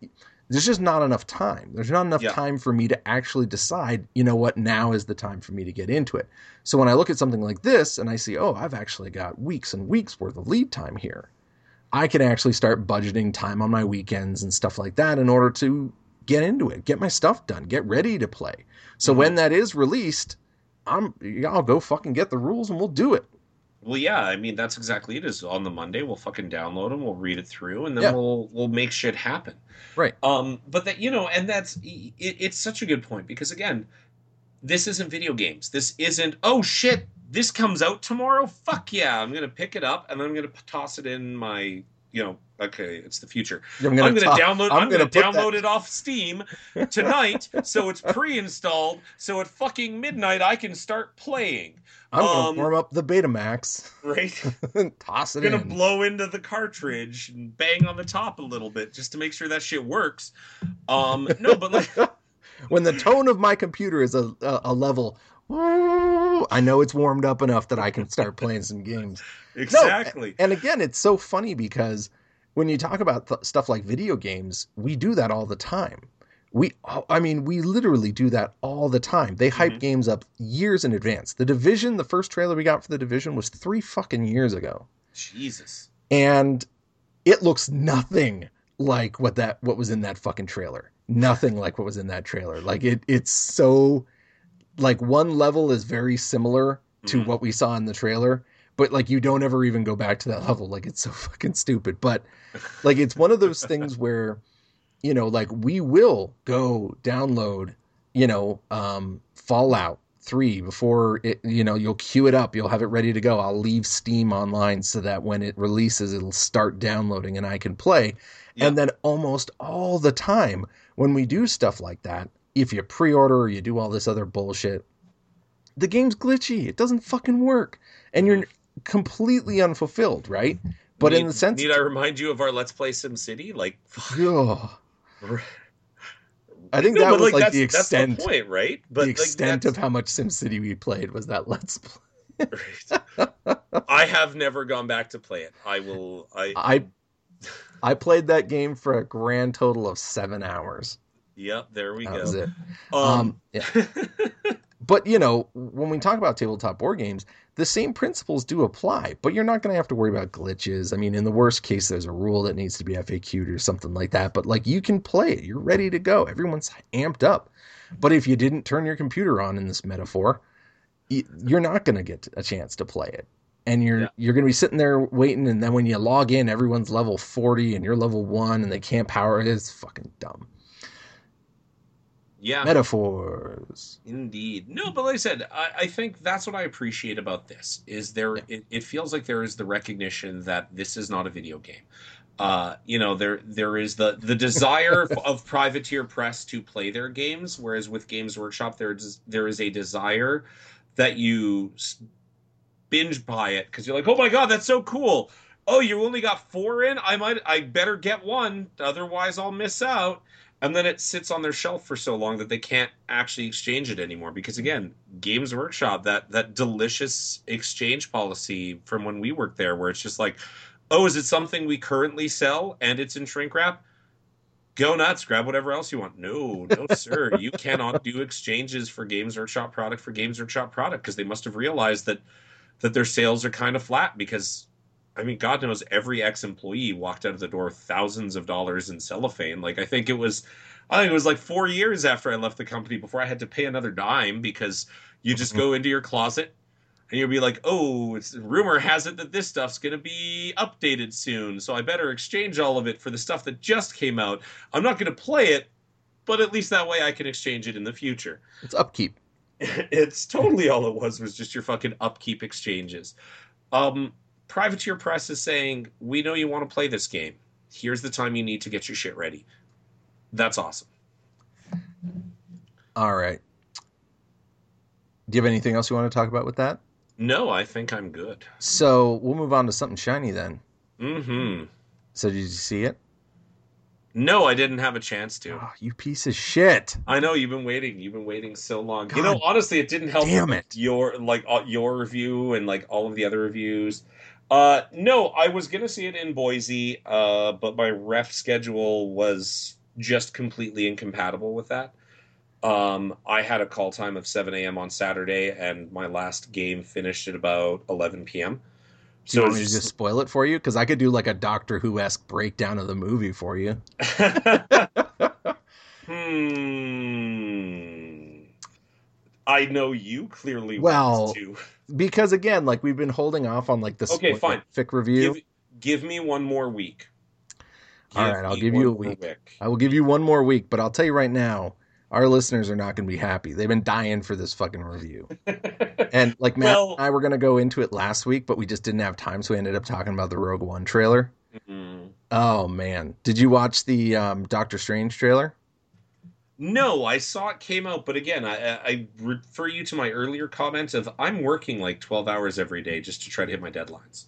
There's just not enough time. There's not enough Yeah. time for me to actually decide, you know what, now is the time for me to get into it. So when I look at something like this and I see, oh, I've actually got weeks and weeks worth of lead time here, I can actually start budgeting time on my weekends and stuff like that in order to get into it, get my stuff done, get ready to play. So Mm-hmm. when that is released, I'm I'll go fucking get the rules and we'll do it. Well, yeah, I mean that's exactly it. Is on the Monday we'll fucking download them, we'll read it through, and then Yeah. we'll we'll make shit happen. Right. Um, but that you know, and that's it, it's such a good point because again, this isn't video games. This isn't oh shit, this comes out tomorrow. Fuck yeah, I'm gonna pick it up and then I'm gonna toss it in my you know. Okay, it's the future. I'm gonna, I'm gonna talk, download. I'm I'm gonna, gonna download that... it off Steam tonight, so it's pre-installed. So at fucking midnight, I can start playing. I'm um, gonna warm up the Betamax, right? Toss it I'm gonna in. blow into the cartridge and bang on the top a little bit just to make sure that shit works. Um, no, but like when the tone of my computer is a a, a level, I know it's warmed up enough that I can start playing some games. Exactly. No, and again, it's so funny because when you talk about th- stuff like video games, we do that all the time. We, I mean, we literally do that all the time. They hype mm-hmm. games up years in advance. The Division, the first trailer we got for The Division was three fucking years ago. Jesus. And it looks nothing like what that what was in that fucking trailer. Nothing like what was in that trailer. Like it, it's so like one level is very similar to mm-hmm. what we saw in the trailer. But, like, you don't ever even go back to that level. Like, it's so fucking stupid. But, like, it's one of those things where, you know, like, we will go download, you know, um, Fallout three before, it, you know, you'll queue it up. You'll have it ready to go. I'll leave Steam online so that when it releases, it'll start downloading and I can play. Yep. And then almost all the time when we do stuff like that, if you pre-order or you do all this other bullshit, the game's glitchy. It doesn't fucking work. And you're completely unfulfilled, right? But need, in the sense, need I remind you of our Let's Play SimCity? Like, oh, I think no, that was like, like that's, the extent, that's the point, right? But the like, extent that's... of how much SimCity we played was that Let's Play. Right. I have never gone back to play it. I will. I. I. I played that game for a grand total of seven hours. Yep, there we that go. Was it. Um, um yeah. But, you know, when we talk about tabletop board games, the same principles do apply, but you're not going to have to worry about glitches. I mean, in the worst case, there's a rule that needs to be F A Q'd or something like that, but, like, you can play it. You're ready to go. Everyone's amped up. But if you didn't turn your computer on in this metaphor, you're not going to get a chance to play it. And you're yeah. you're going to be sitting there waiting, and then when you log in, everyone's level forty, and you're level one, and they can't power it. It's fucking dumb. Yeah. Metaphors. Indeed. No, but like I said, I, I think that's what I appreciate about this, is there yeah. it, it feels like there is the recognition that this is not a video game. Uh, you know, there there is the, the desire of Privateer Press to play their games, whereas with Games Workshop, there is, there is a desire that you binge buy it, because you're like, oh my god, that's so cool. Oh, you only got four in? I might, I better get one, otherwise I'll miss out. And then it sits on their shelf for so long that they can't actually exchange it anymore. Because again, Games Workshop, that that delicious exchange policy from when we worked there, where it's just like, oh, is it something we currently sell and it's in shrink wrap? Go nuts, grab whatever else you want. No, no, sir. You cannot do exchanges for Games Workshop product for Games Workshop product, because they must have realized that that their sales are kind of flat, because I mean, God knows every ex-employee walked out of the door with thousands of dollars in cellophane. Like, I think it was, I think it was like four years after I left the company before I had to pay another dime, because you just go into your closet and you'll be like, oh, it's, rumor has it that this stuff's going to be updated soon, so I better exchange all of it for the stuff that just came out. I'm not going to play it, but at least that way I can exchange it in the future. It's upkeep. It's totally all it was, was just your fucking upkeep exchanges. Um... Privateer Press is saying, we know you want to play this game. Here's the time you need to get your shit ready. That's awesome. All right. Do you have anything else you want to talk about with that? No, I think I'm good. So we'll move on to something shiny then. Mm-hmm. So did you see it? No, I didn't have a chance to. Oh, you piece of shit. I know, you've been waiting. You've been waiting so long. God, you know, honestly, it didn't help. Damn it. Your, like, your review and, like, all of the other reviews. Uh, no, I was going to see it in Boise, uh, but my ref schedule was just completely incompatible with that. Um, I had a call time of seven a.m. on Saturday, and my last game finished at about eleven p.m. Do you So want it's me to just just spoil it for you? Because I could do like a Doctor Who-esque breakdown of the movie for you. hmm. I know you clearly want Well, to. because again, like we've been holding off on like the Okay, fine. spoilerific review. Give give me one more week. All Give right, I'll me give one you a more week. week. I will give you one more week, but I'll tell you right now, our listeners are not going to be happy. They've been dying for this fucking review. And like Matt Well, and I were going to go into it last week, but we just didn't have time, so we ended up talking about the Rogue One trailer. mm, Oh man, did you watch the um, Doctor Strange trailer? no, I saw it came out, but again, I, I refer you to my earlier comment of I'm working like twelve hours every day just to try to hit my deadlines.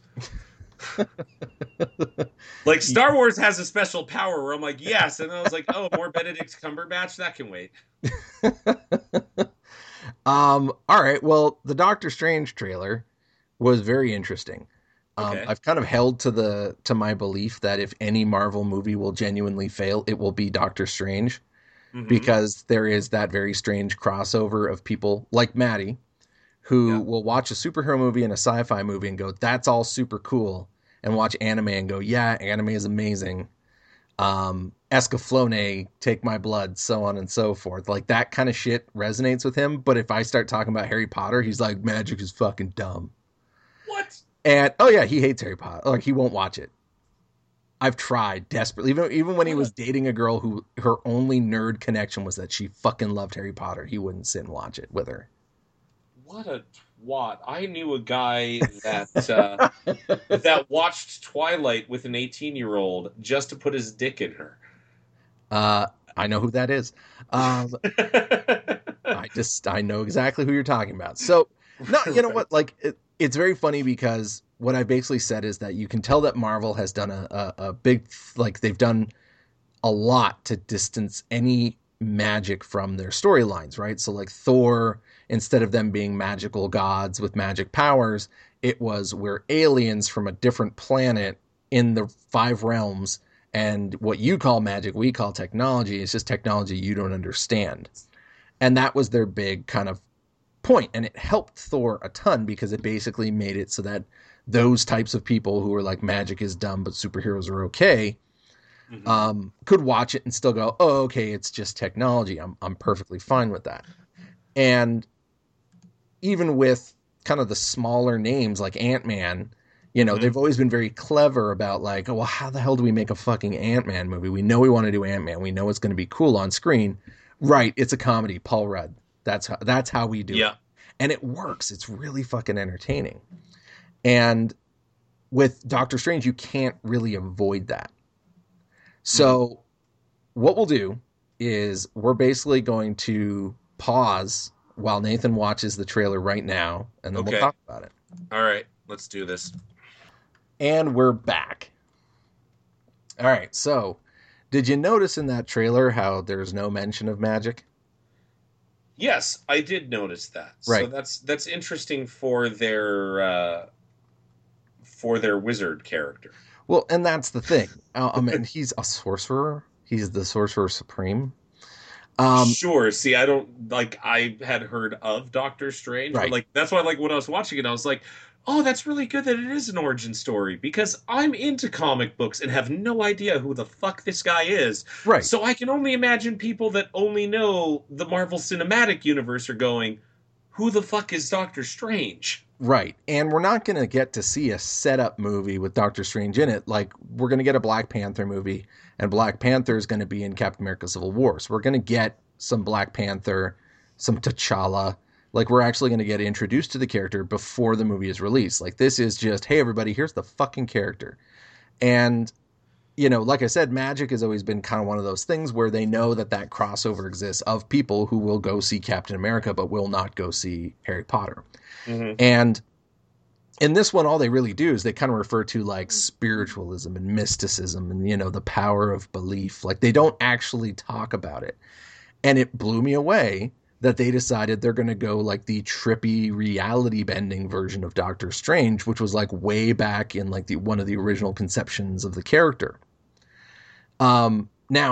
Like Star Wars has a special power where I'm like, yes, and I was like, oh, more Benedict Cumberbatch, that can wait. um, all right, well, the Doctor Strange trailer was very interesting. Um, Okay. I've kind of held to the to my belief that if any Marvel movie will genuinely fail, it will be Doctor Strange, Mm-hmm. because there is that very strange crossover of people like Maddie who Yeah. will watch a superhero movie and a sci-fi movie and go, "That's all super cool," and watch anime and go, "Yeah, anime is amazing." Um, Escaflowne, take my blood, so on and so forth. Like that kind of shit resonates with him. But if I start talking about Harry Potter, he's like, "Magic is fucking dumb." What? And oh yeah, he hates Harry Potter. Like he won't watch it. I've tried desperately. Even even when he What was a dating a girl who her only nerd connection was that she fucking loved Harry Potter, he wouldn't sit and watch it with her. what a twat. I knew a guy that uh, that watched Twilight with an eighteen year old just to put his dick in her. uh, I know who that is. Um, I just I know exactly who you're talking about. So no, you know Right. what? Like it, it's very funny because what I basically said is that you can tell that Marvel has done a, a, a big like they've done a lot to distance any magic from their storylines, right? So like Thor, instead of them being magical gods with magic powers, it was we're aliens from a different planet in the five realms, and what you call magic, we call technology. It's just technology you don't understand. And that was their big kind of point, and it helped Thor a ton because it basically made it so that those types of people who were like magic is dumb but superheroes are okay hmm um, could watch it and still go, oh, okay, it's just technology. I'm I'm perfectly fine with that. And even with kind of the smaller names like Ant-Man, you know, hmm they've always been very clever about like, oh, well, how the hell do we make a fucking Ant-Man movie? We know we want to do Ant-Man. We know it's going to be cool on screen. Right, it's a comedy, Paul Rudd. That's how that's how we do it. Yeah. And it works. It's really fucking entertaining. And with Doctor Strange, you can't really avoid that. hmm So what we'll do is we're basically going to pause while Nathan watches the trailer right now, and then we'll Okay. talk about it. All right. Let's do this. And we're back. All right. So, did you notice in that trailer how there's no mention of magic? Yes, I did notice that. So Right. that's that's interesting for their uh, for their wizard character. Well, and that's the thing. Uh, I mean, he's a sorcerer. He's the sorcerer supreme. Um, Sure. See, I don't like. I had heard of Doctor Strange, but right. like that's why, like when I was watching it, I was like, "Oh, that's really good that it is an origin story," because I'm into comic books and have no idea who the fuck this guy is. Right. So I can only imagine people that only know the Marvel Cinematic Universe are going, "Who the fuck is Doctor Strange?" Right. And we're not going to get to see a setup movie with Doctor Strange in it. Like, we're going to get a Black Panther movie, and Black Panther is going to be in Captain America Civil War. So we're going to get some Black Panther, some T'Challa. Like, we're actually going to get introduced to the character before the movie is released. Like, this is just, hey, everybody, here's the fucking character. And, you know, like I said, magic has always been kind of one of those things where they know that that crossover exists of people who will go see Captain America but will not go see Harry Potter. hmm And in this one, all they really do is they kind of refer to like spiritualism and mysticism and, you know, the power of belief. Like they don't actually talk about it. And it blew me away that they decided they're going to go like the trippy reality bending version of Doctor Strange, which was like way back in like the one of the original conceptions of the character. Um, now,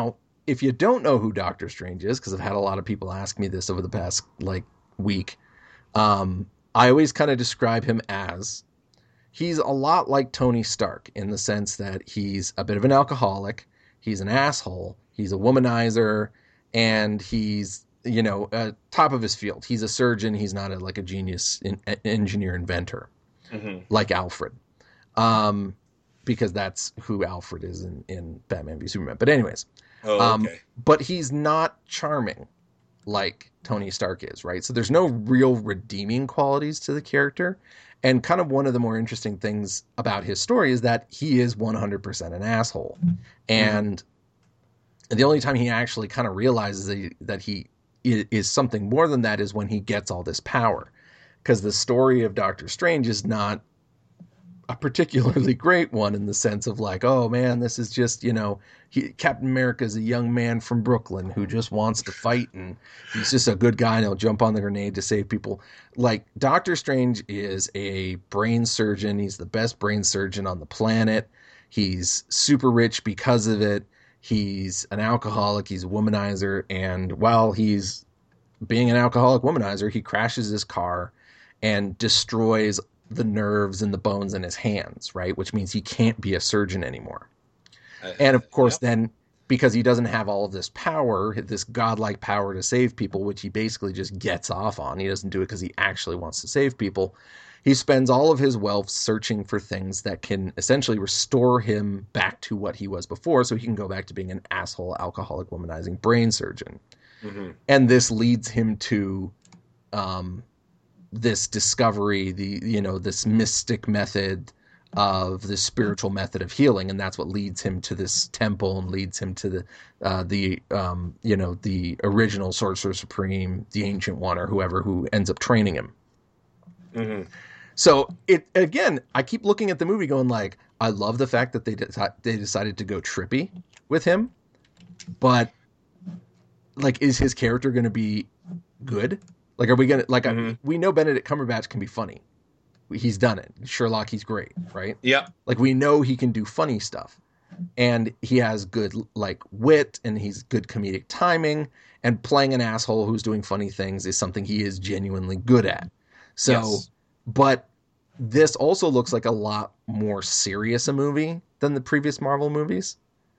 if you don't know who Doctor Strange is, because I've had a lot of people ask me this over the past like week, um, I always kind of describe him as he's a lot like Tony Stark in the sense that he's a bit of an alcoholic, he's an asshole, he's a womanizer, and he's, you know, uh, top of his field. He's a surgeon. He's not a, like a genius in, engineer inventor mm-hmm. like Alfred, um, because that's who Alfred is in, in Batman v Superman. But anyways, oh, um, okay. but he's not charming like Tony Stark is, right? So there's no real redeeming qualities to the character. And kind of one of the more interesting things about his story is that he is one hundred percent an asshole. And the only time he actually kind of realizes that he, that he is something more than that is when he gets all this power. Because the story of Doctor Strange is not a particularly great one in the sense of like, oh man, this is just, you know, he, Captain America is a young man from Brooklyn who just wants to fight, and he's just a good guy and he'll jump on the grenade to save people. Like, Doctor Strange is a brain surgeon. He's the best brain surgeon on the planet. He's super rich because of it. He's an alcoholic. He's a womanizer. And while he's being an alcoholic womanizer, he crashes his car and destroys the nerves and the bones in his hands, right? Which means he can't be a surgeon anymore. Uh, and of course, yep. then because he doesn't have all of this power, this godlike power to save people, which he basically just gets off on. He doesn't do it because he actually wants to save people. He spends all of his wealth searching for things that can essentially restore him back to what he was before, so he can go back to being an asshole, alcoholic, womanizing brain surgeon. Mm-hmm. And this leads him to um, this discovery, the you know, this mystic method of the spiritual method of healing, and that's what leads him to this temple and leads him to the uh, the um, you know, the original Sorcerer Supreme, the Ancient One, or whoever who ends up training him. Mm-hmm. So it again, I keep looking at the movie going like, I love the fact that they de- they decided to go trippy with him, but like, is his character going to be good? Like, are we going to, like, mm-hmm. I, we know Benedict Cumberbatch can be funny. He's done it. Sherlock, he's great, right? Yeah. Like, we know he can do funny stuff. And he has good, like, wit, and he's good comedic timing, and playing an asshole who's doing funny things is something he is genuinely good at. So, yes. But this also looks like a lot more serious a movie than the previous Marvel movies.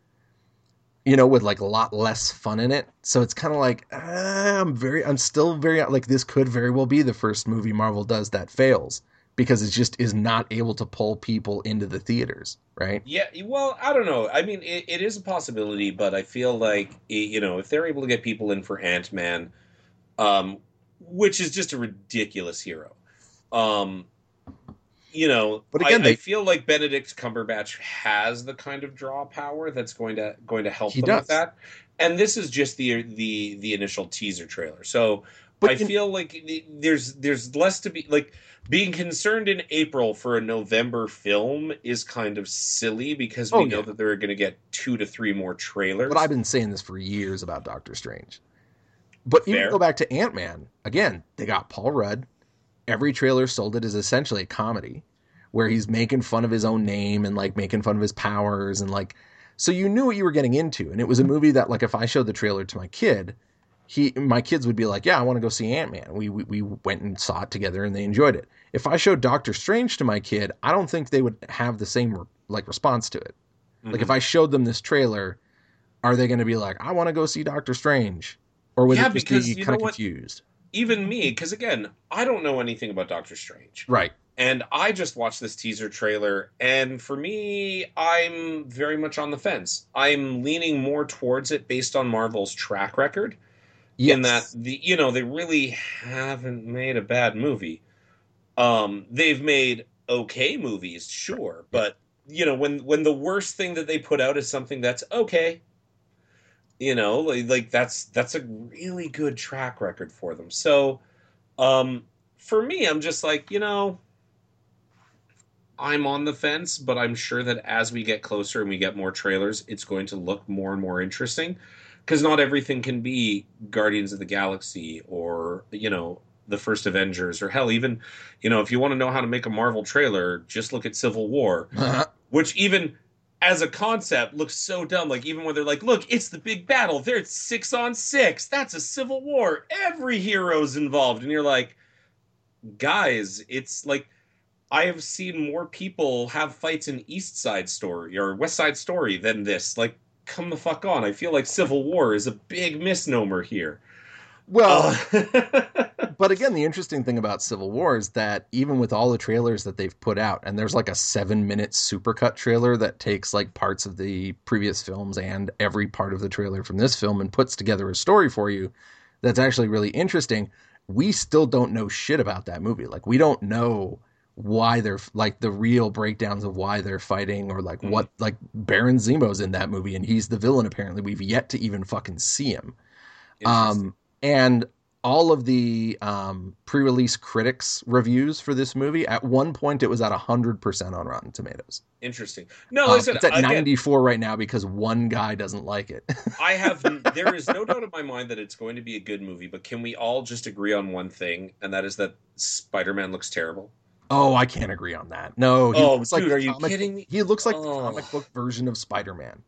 You know, with like a lot less fun in it. So it's kind of like, uh, I'm very, I'm still very, like, this could very well be the first movie Marvel does that fails, because it just is not able to pull people into the theaters, right? Yeah, well, I don't know. I mean, it, it is a possibility, but I feel like, you know, if they're able to get people in for Ant-Man, um, which is just a ridiculous hero, um, you know, but again, I, they, I feel like Benedict Cumberbatch has the kind of draw power that's going to going to help them does. with that. And this is just the the the initial teaser trailer, so but I in, feel like there's there's less to be like. Being concerned in April for a November film is kind of silly, because we oh, yeah. know that they're going to get two to three more trailers. But I've been saying this for years about Doctor Strange. But Fair. Even go back to Ant-Man, again, they got Paul Rudd. Every trailer sold it as essentially a comedy where he's making fun of his own name and like making fun of his powers, and like, so you knew what you were getting into. And it was a movie that, like, if I showed the trailer to my kid, he, my kids would be like, yeah, I want to go see Ant-Man. We, we, we went and saw it together and they enjoyed it. If I showed Doctor Strange to my kid, I don't think they would have the same like response to it. Mm-hmm. Like, if I showed them this trailer, are they going to be like, I want to go see Doctor Strange? Or would yeah, it just be kind of confused? Even me, because again, I don't know anything about Doctor Strange. Right. And I just watched this teaser trailer, and for me, I'm very much on the fence. I'm leaning more towards it based on Marvel's track record. Yes. In that, the you know, they really haven't made a bad movie. Um, they've made okay movies, sure, but you know, when when the worst thing that they put out is something that's okay, you know, like, like that's that's a really good track record for them. So, um, for me, I'm just like, you know, I'm on the fence, but I'm sure that as we get closer and we get more trailers, it's going to look more and more interesting, because not everything can be Guardians of the Galaxy or, you know, the first Avengers, or hell, even, you know, if you want to know how to make a Marvel trailer, just look at Civil War, uh-huh. which even as a concept looks so dumb. Like even when they're like, look, it's the big battle. There's six on six. That's a civil war. Every hero's involved. And you're like, guys, it's like I have seen more people have fights in East Side Story or West Side Story than this. Like, come the fuck on. I feel like Civil War is a big misnomer here. Well, Uh, but again, the interesting thing about Civil War is that even with all the trailers that they've put out, and there's like a seven minute supercut trailer that takes like parts of the previous films and every part of the trailer from this film and puts together a story for you that's actually really interesting. We still don't know shit about that movie. Like, we don't know why they're like the real breakdowns of why they're fighting, or like mm-hmm. what, like Baron Zemo's in that movie and he's the villain. Apparently we've yet to even fucking see him. Um, and all of the um, pre-release critics reviews for this movie, at one point it was at one hundred percent on Rotten Tomatoes. Interesting. No, um, listen, it's at again, ninety-four right now because one guy doesn't like it. I have, there is no doubt in my mind that it's going to be a good movie, but can we all just agree on one thing, and that is that Spider-Man looks terrible? Oh, I can't agree on that. No, he oh, looks dude, like are you comic, kidding me? He looks like oh. the comic book version of Spider-Man.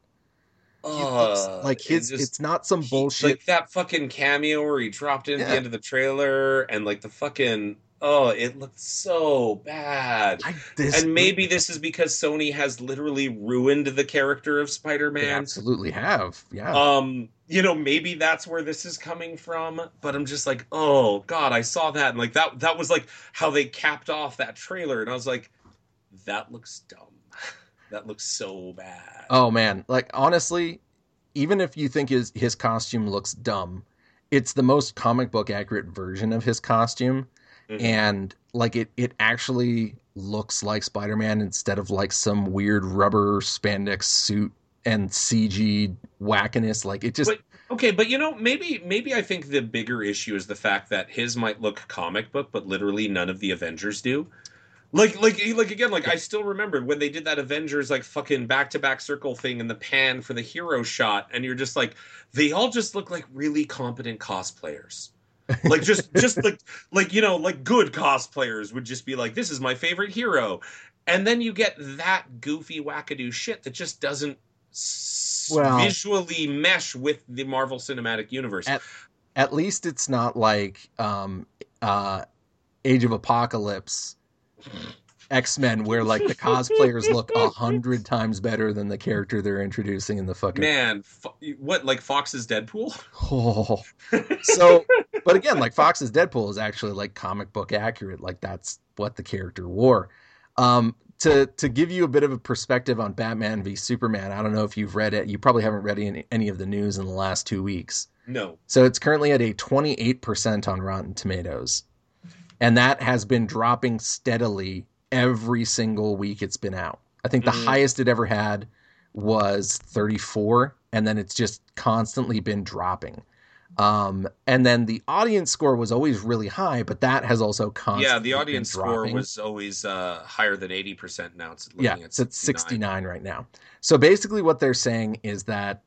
Uh, like his, it just, it's not some he, bullshit. Like that fucking cameo where he dropped in yeah. at the end of the trailer, and like the fucking oh, it looked so bad. I, this, and maybe this is because Sony has literally ruined the character of Spider-Man. They absolutely have, yeah. Um, you know, maybe that's where this is coming from. But I'm just like, oh god, I saw that, and like that that was like how they capped off that trailer, and I was like, that looks dumb. That looks so bad. Oh man, like honestly, even if you think his his costume looks dumb, it's the most comic book accurate version of his costume, mm-hmm. and like it it actually looks like Spider-Man instead of like some weird rubber spandex suit and C G wackiness. Like it just but, okay, but you know, maybe maybe I think the bigger issue is the fact that his might look comic book, but literally none of the Avengers do. Like, like, like again, like I still remember when they did that Avengers like fucking back-to-back circle thing in the pan for the hero shot, and you're just like, they all just look like really competent cosplayers. Like just, just like, like you know, like good cosplayers would just be like, this is my favorite hero, and then you get that goofy wackadoo shit that just doesn't well, visually mesh with the Marvel Cinematic Universe. At, at least it's not like um, uh, Age of Apocalypse. X-Men, where like the cosplayers look a hundred times better than the character they're introducing in the fucking man. Fo- what, like Fox's Deadpool? Oh, so, but again, like Fox's Deadpool is actually like comic book accurate. Like that's what the character wore. Um, to to give you a bit of a perspective on Batman v Superman, I don't know if you've read it. You probably haven't read any, any of the news in the last two weeks. No. So it's currently at a twenty-eight percent on Rotten Tomatoes. And that has been dropping steadily every single week it's been out. I think the mm-hmm. highest it ever had was thirty-four, and then it's just constantly been dropping. Um, and then the audience score was always really high, but that has also constantly yeah, the audience been dropping. score was always uh, higher than eighty percent. Now it's yeah, at it's at sixty-nine right now. So basically, what they're saying is that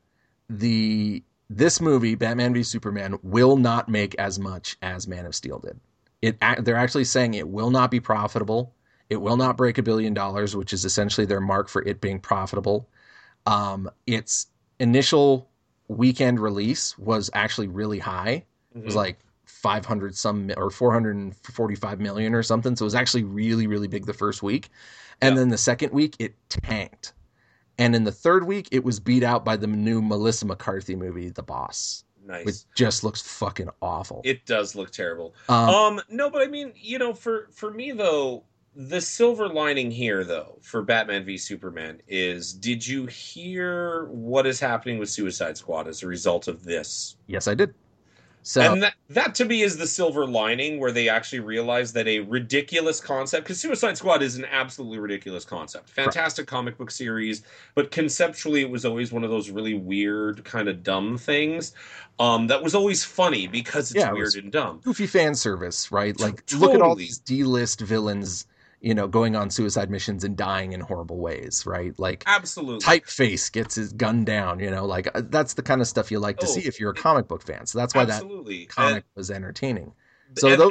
the this movie, Batman v Superman, will not make as much as Man of Steel did. It, they're actually saying it will not be profitable. It will not break a billion dollars, which is essentially their mark for it being profitable. Um, its initial weekend release was actually really high. Mm-hmm. It was like five hundred some or four hundred forty-five million or something. So it was actually really, really big the first week. And yep. then the second week it tanked. And in the third week it was beat out by the new Melissa McCarthy movie, The Boss. Nice. It just looks fucking awful. It does look terrible. Um, um, no, but I mean, you know, for, for me, though, the silver lining here, though, for Batman v Superman is, did you hear what is happening with Suicide Squad as a result of this? Yes, I did. So, and that, that to me is the silver lining, where they actually realize that a ridiculous concept, because Suicide Squad is an absolutely ridiculous concept. Fantastic right. comic book series, but conceptually it was always one of those really weird, kind of dumb things um, that was always funny because it's yeah, it weird and dumb. Goofy fan service, right? Like, totally. Look at all these D-list villains, you know, going on suicide missions and dying in horrible ways, right? Like, absolutely. Typeface gets his gun down, you know, like that's the kind of stuff you like to oh, see if you're a comic book fan. So that's why absolutely. that comic and, was entertaining. So and, those, and,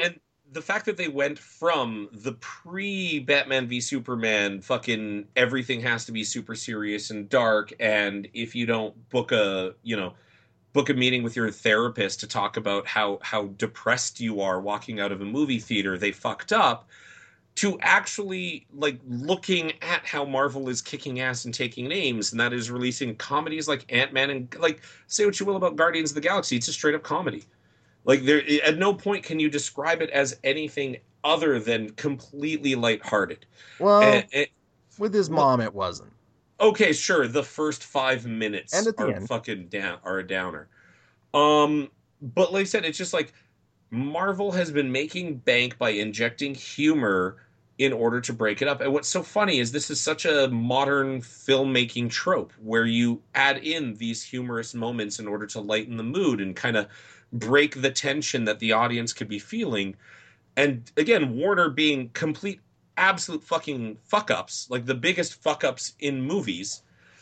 the fact that they went from the pre Batman v Superman fucking everything has to be super serious and dark, and if you don't book a you know book a meeting with your therapist to talk about how how depressed you are walking out of a movie theater, they fucked up, to actually like looking at how Marvel is kicking ass and taking names, and that is releasing comedies like Ant-Man and like say what you will about Guardians of the Galaxy, it's a straight up comedy. Like there, at no point can you describe it as anything other than completely lighthearted. Well, And, and with his mom, it wasn't. Okay, sure. The first five minutes and at the are end. fucking down, are a downer. Um, but like I said, it's just like Marvel has been making bank by injecting humor in order to break it up. And what's so funny is this is such a modern filmmaking trope where you add in these humorous moments in order to lighten the mood and kind of break the tension that the audience could be feeling. And again, Warner being complete, absolute fucking fuck ups, like the biggest fuck ups in movies,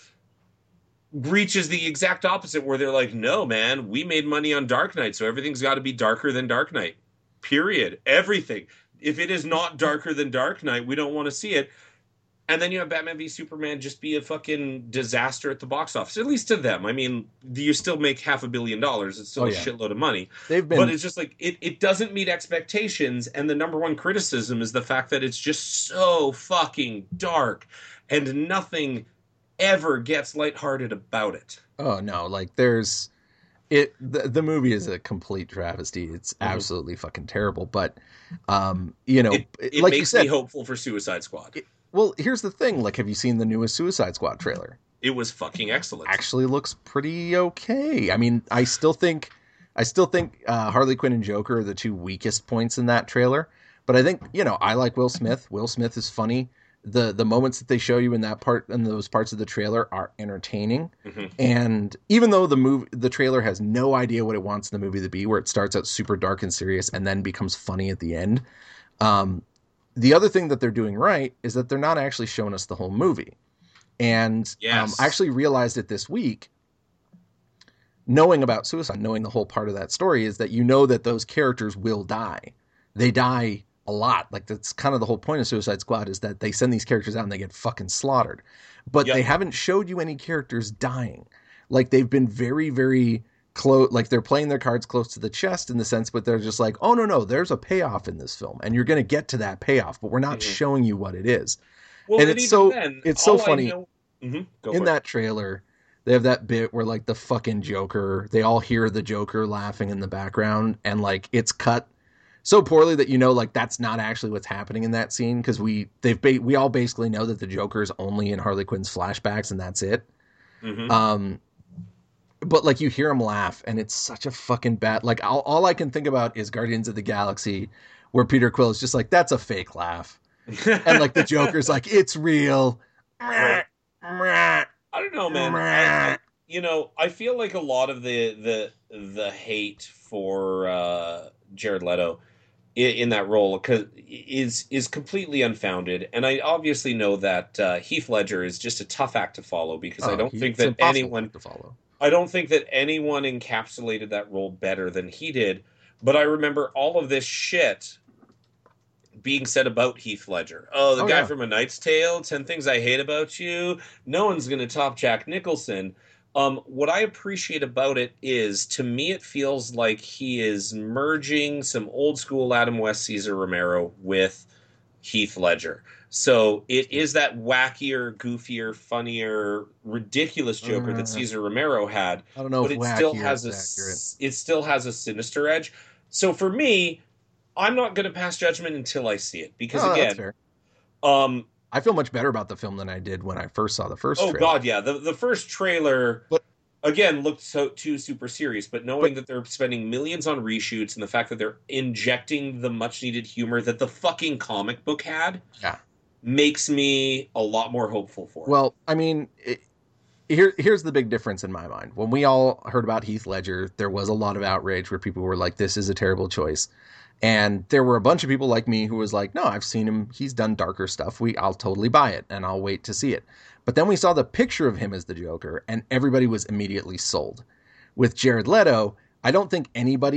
reaches the exact opposite where they're like, no, man, we made money on Dark Knight, so everything's got to be darker than Dark Knight. Period. Everything. If it is not darker than Dark Knight, we don't want to see it. And then you have Batman v Superman just be a fucking disaster at the box office, at least to them. I mean, you still make half a billion dollars. It's still oh, a yeah. shitload of money. They've been... But it's just like, it, it doesn't meet expectations. And the number one criticism is the fact that it's just so fucking dark and nothing ever gets lighthearted about it. Oh, no. Like, there's... It the, the movie is a complete travesty. It's mm-hmm. absolutely fucking terrible. But, um, you know, it, it like makes you said, me hopeful for Suicide Squad. It, well, here's the thing. Like, have you seen the newest Suicide Squad trailer? It was fucking excellent. Actually looks pretty okay. I mean, I still think, I still think uh, Harley Quinn and Joker are the two weakest points in that trailer. But I think, you know, I like Will Smith. Will Smith is funny. The the moments that they show you in that part and those parts of the trailer are entertaining. Mm-hmm. And even though the movie the trailer has no idea what it wants the movie to be, where it starts out super dark and serious and then becomes funny at the end, um, the other thing that they're doing right is that they're not actually showing us the whole movie. And yes. um, I actually realized it this week, knowing about Suicide, knowing the whole part of that story, is that you know that those characters will die. They die a lot. Like, that's kind of the whole point of Suicide Squad, is that they send these characters out and they get fucking slaughtered. But yep. they haven't showed you any characters dying. Like, they've been very, very close. Like, they're playing their cards close to the chest in the sense, but they're just like, oh, no, no, there's a payoff in this film. And you're going to get to that payoff, but we're not mm-hmm. showing you what it is. Well, and and it's so, then, it's so funny. Know... Mm-hmm. In that trailer, they have that bit where, like, the fucking Joker, they all hear the Joker laughing in the background, and, like, it's cut so poorly that, you know, like, that's not actually what's happening in that scene, because we they've ba- we all basically know that the Joker is only in Harley Quinn's flashbacks and that's it. Mm-hmm. Um, but, like, you hear him laugh, and it's such a fucking bad... Like, all, all I can think about is Guardians of the Galaxy, where Peter Quill is just like, that's a fake laugh. And, like, the Joker's like, it's real. I don't know, man. I, I, you know, I feel like a lot of the the the hate for uh, Jared Leto in, in that role cause, is is completely unfounded, and I obviously know that uh, Heath Ledger is just a tough act to follow, because oh, I don't he, think that anyone to follow. I don't think that anyone encapsulated that role better than he did. But I remember all of this shit being said about Heath Ledger. Oh, the oh, guy yeah. from A Knight's Tale, ten Things I Hate About You. No one's going to top Jack Nicholson. Um, what I appreciate about it is, to me, it feels like he is merging some old school Adam West, Cesar Romero with Heath Ledger. So it is that wackier, goofier, funnier, ridiculous Joker uh, that Cesar Romero had. I don't know, but if it still has a accurate. it still has a sinister edge. So for me, I'm not going to pass judgment until I see it, because oh, again, that's fair. um, I feel much better about the film than I did when I first saw the first. Oh trailer. God, yeah, the the first trailer, but again, looked so too super serious. But knowing but, that they're spending millions on reshoots, and the fact that they're injecting the much needed humor that the fucking comic book had, yeah, makes me a lot more hopeful for it. Well, I mean, it, here here's the big difference in my mind. When we all heard about Heath Ledger, there was a lot of outrage where people were like, "This is a terrible choice." And there were a bunch of people like me who was like, no, I've seen him. He's done darker stuff. We, I'll totally buy it, and I'll wait to see it. But then we saw the picture of him as the Joker, and everybody was immediately sold. With Jared Leto, I don't think anybody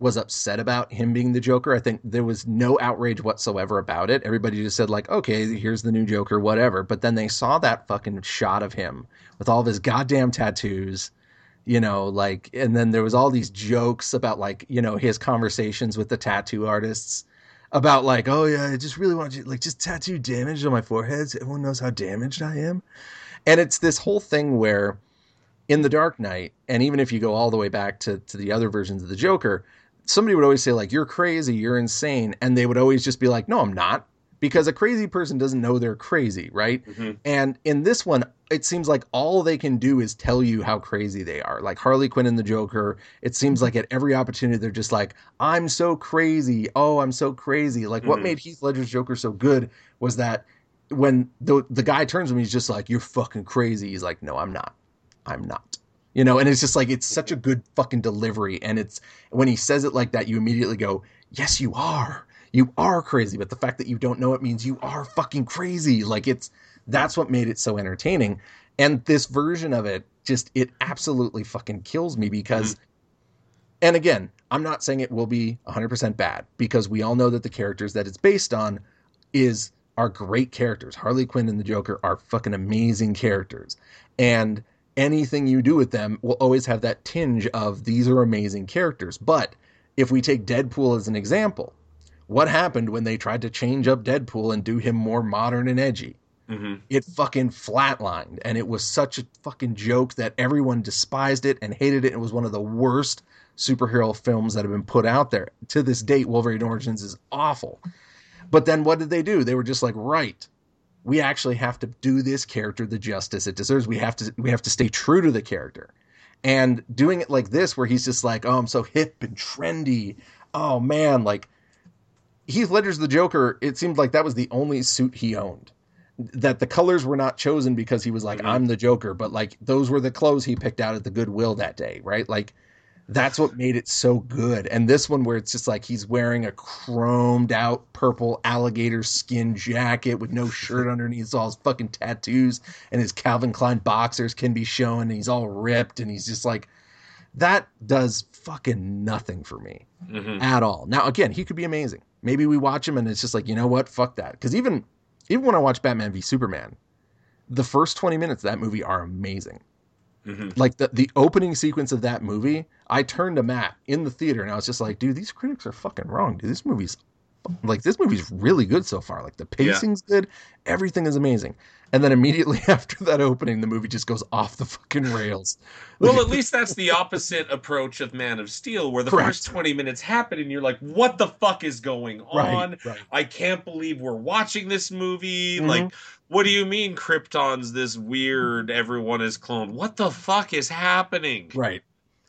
was upset about him being the Joker. I think there was no outrage whatsoever about it. Everybody just said like, okay, here's the new Joker, whatever. But then they saw that fucking shot of him with all of his goddamn tattoos, you know, like, and then there was all these jokes about like, you know, his conversations with the tattoo artists about like, oh yeah, I just really want you like just tattoo damage on my forehead so everyone knows how damaged I am. And it's this whole thing where in The Dark Knight, and even if you go all the way back to, to the other versions of the Joker, somebody would always say like, you're crazy, you're insane. And they would always just be like, no, I'm not. Because a crazy person doesn't know they're crazy, right? Mm-hmm. And in this one, it seems like all they can do is tell you how crazy they are. Like Harley Quinn and the Joker, it seems like at every opportunity, they're just like, I'm so crazy. Oh, I'm so crazy. Like mm-hmm. what made Heath Ledger's Joker so good was that when the the guy turns to him, he's just like, you're fucking crazy. He's like, no, I'm not. I'm not. You know, and it's just like, it's such a good fucking delivery. And it's when he says it like that, you immediately go, yes, you are. You are crazy. But the fact that you don't know it means you are fucking crazy. Like it's, that's what made it so entertaining. And this version of it just, it absolutely fucking kills me because, mm-hmm. and again, I'm not saying it will be one hundred percent bad because we all know that the characters that it's based on is, are great characters. Harley Quinn and the Joker are fucking amazing characters. And anything you do with them will always have that tinge of these are amazing characters. But if we take Deadpool as an example, what happened when they tried to change up Deadpool and do him more modern and edgy? Mm-hmm. It fucking flatlined, and it was such a fucking joke that everyone despised it and hated it. It was one of the worst superhero films that have been put out there. To this date, Wolverine Origins is awful. But then what did they do? They were just like, right, we actually have to do this character the justice it deserves. We have to we have to stay true to the character. And doing it like this, where he's just like, oh, I'm so hip and trendy. Oh, man, like, Heath Ledger's the Joker, it seemed like that was the only suit he owned. That the colors were not chosen because he was like, mm-hmm. I'm the Joker, but like those were the clothes he picked out at the Goodwill that day, right? Like that's what made it so good. And this one where it's just like he's wearing a chromed out purple alligator skin jacket with no shirt underneath, so all his fucking tattoos and his Calvin Klein boxers can be shown, and he's all ripped, and he's just like, that does fucking nothing for me mm-hmm. at all. Now, again, he could be amazing. Maybe we watch him and it's just like, you know what? Fuck that. Because even even when I watch Batman v Superman, the first twenty minutes of that movie are amazing. Mm-hmm. Like the, the opening sequence of that movie, I turned to Matt in the theater and I was just like, dude, these critics are fucking wrong. Dude, this movie's like, this movie's really good so far. Like the pacing's yeah. good. Everything is amazing. And then immediately after that opening, the movie just goes off the fucking rails. Well, at least that's the opposite approach of Man of Steel, where the Correct. first twenty minutes happen and you're like, what the fuck is going on? Right, right. I can't believe we're watching this movie. Mm-hmm. Like, what do you mean Krypton's this weird, everyone is cloned? What the fuck is happening? Right.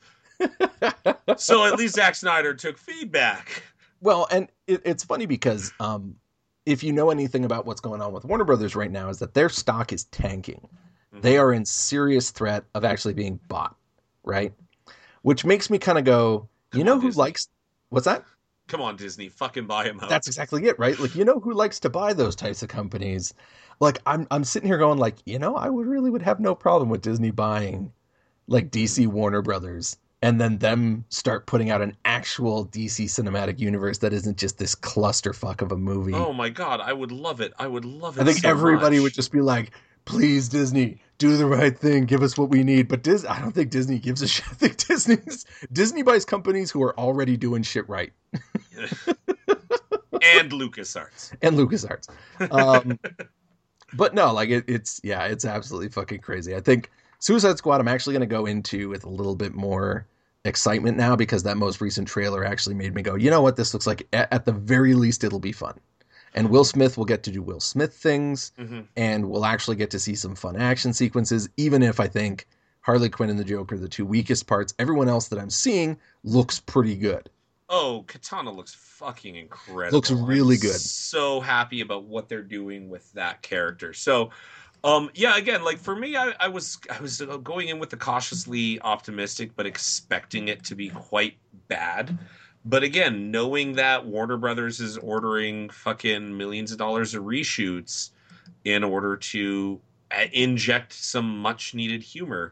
So at least Zack Snyder took feedback. Well, and it, it's funny because um, if you know anything about what's going on with Warner Brothers right now, is that their stock is tanking. Mm-hmm. They are in serious threat of actually being bought, right? Which makes me kind of go, Come you know on, who Disney. likes... What's that? Come on, Disney. Fucking buy them out. That's exactly it, right? Like, you know who likes to buy those types of companies? Like, I'm I'm sitting here going like, you know, I would really would have no problem with Disney buying like D C Warner Brothers. And then them start putting out an actual D C cinematic universe that isn't just this clusterfuck of a movie. Oh my god, I would love it. I would love it. I think so everybody much. would just be like, please, Disney, do the right thing. Give us what we need. But Dis- I don't think Disney gives a shit. I think Disney's Disney buys companies who are already doing shit right. And LucasArts. And LucasArts. Um, but no, like it, it's, yeah, it's absolutely fucking crazy. I think Suicide Squad, I'm actually going to go into with a little bit more excitement now because that most recent trailer actually made me go, you know what, this looks like at, at the very least it'll be fun. And Will Smith will get to do Will Smith things, mm-hmm. and we'll actually get to see some fun action sequences, even if I think Harley Quinn and the Joker, the two weakest parts, everyone else that I'm seeing looks pretty good. Oh, Katana looks fucking incredible. Looks really I'm good. So happy about what they're doing with that character. So, Um, yeah, again, like for me, I, I was I was going in with the cautiously optimistic, but expecting it to be quite bad. But again, knowing that Warner Brothers is ordering fucking millions of dollars of reshoots in order to inject some much needed humor,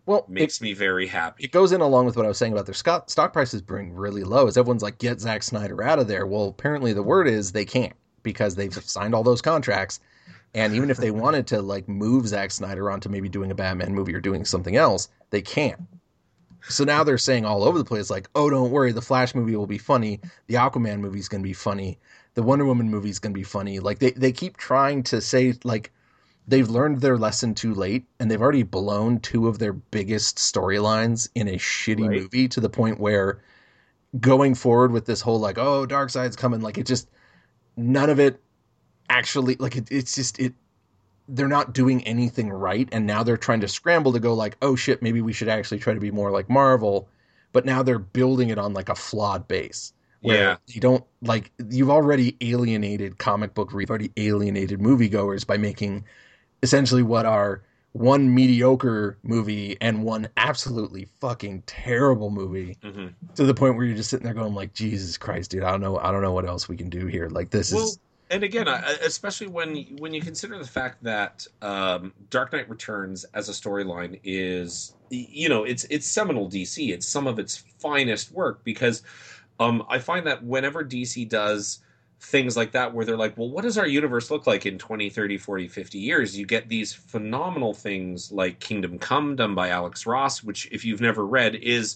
Well, it, makes me very happy. it goes in along with what I was saying about their stock, stock prices being really low. As everyone's like, get Zack Snyder out of there. Well, apparently the word is they can't because they've signed all those contracts. And even if they wanted to like move Zack Snyder onto maybe doing a Batman movie or doing something else, they can't. So now they're saying all over the place, like, oh, don't worry, the Flash movie will be funny. The Aquaman movie is going to be funny. The Wonder Woman movie is going to be funny. Like they, they keep trying to say like they've learned their lesson too late and they've already blown two of their biggest storylines in a shitty Right. movie to the point where going forward with this whole like, oh, Darkseid's coming, like it just, none of it actually, like it, it's just, it, they're not doing anything right. And now they're trying to scramble to go like, oh shit, maybe we should actually try to be more like Marvel. But now they're building it on like a flawed base where Yeah. you don't like, you've already alienated comic book, you've already alienated moviegoers by making essentially what are one mediocre movie and one absolutely fucking terrible movie hmm to the point where you're just sitting there going like, Jesus Christ, dude, I don't know. I don't know what else we can do here. Like this Well, is, and again, I- I- especially when when you consider the fact that um, Dark Knight Returns as a storyline is, you know, it's it's seminal D C. It's some of its finest work because um, I find that whenever D C does things like that where they're like, well, what does our universe look like in twenty, thirty, forty, fifty years? You get these phenomenal things like Kingdom Come, done by Alex Ross, which, if you've never read, is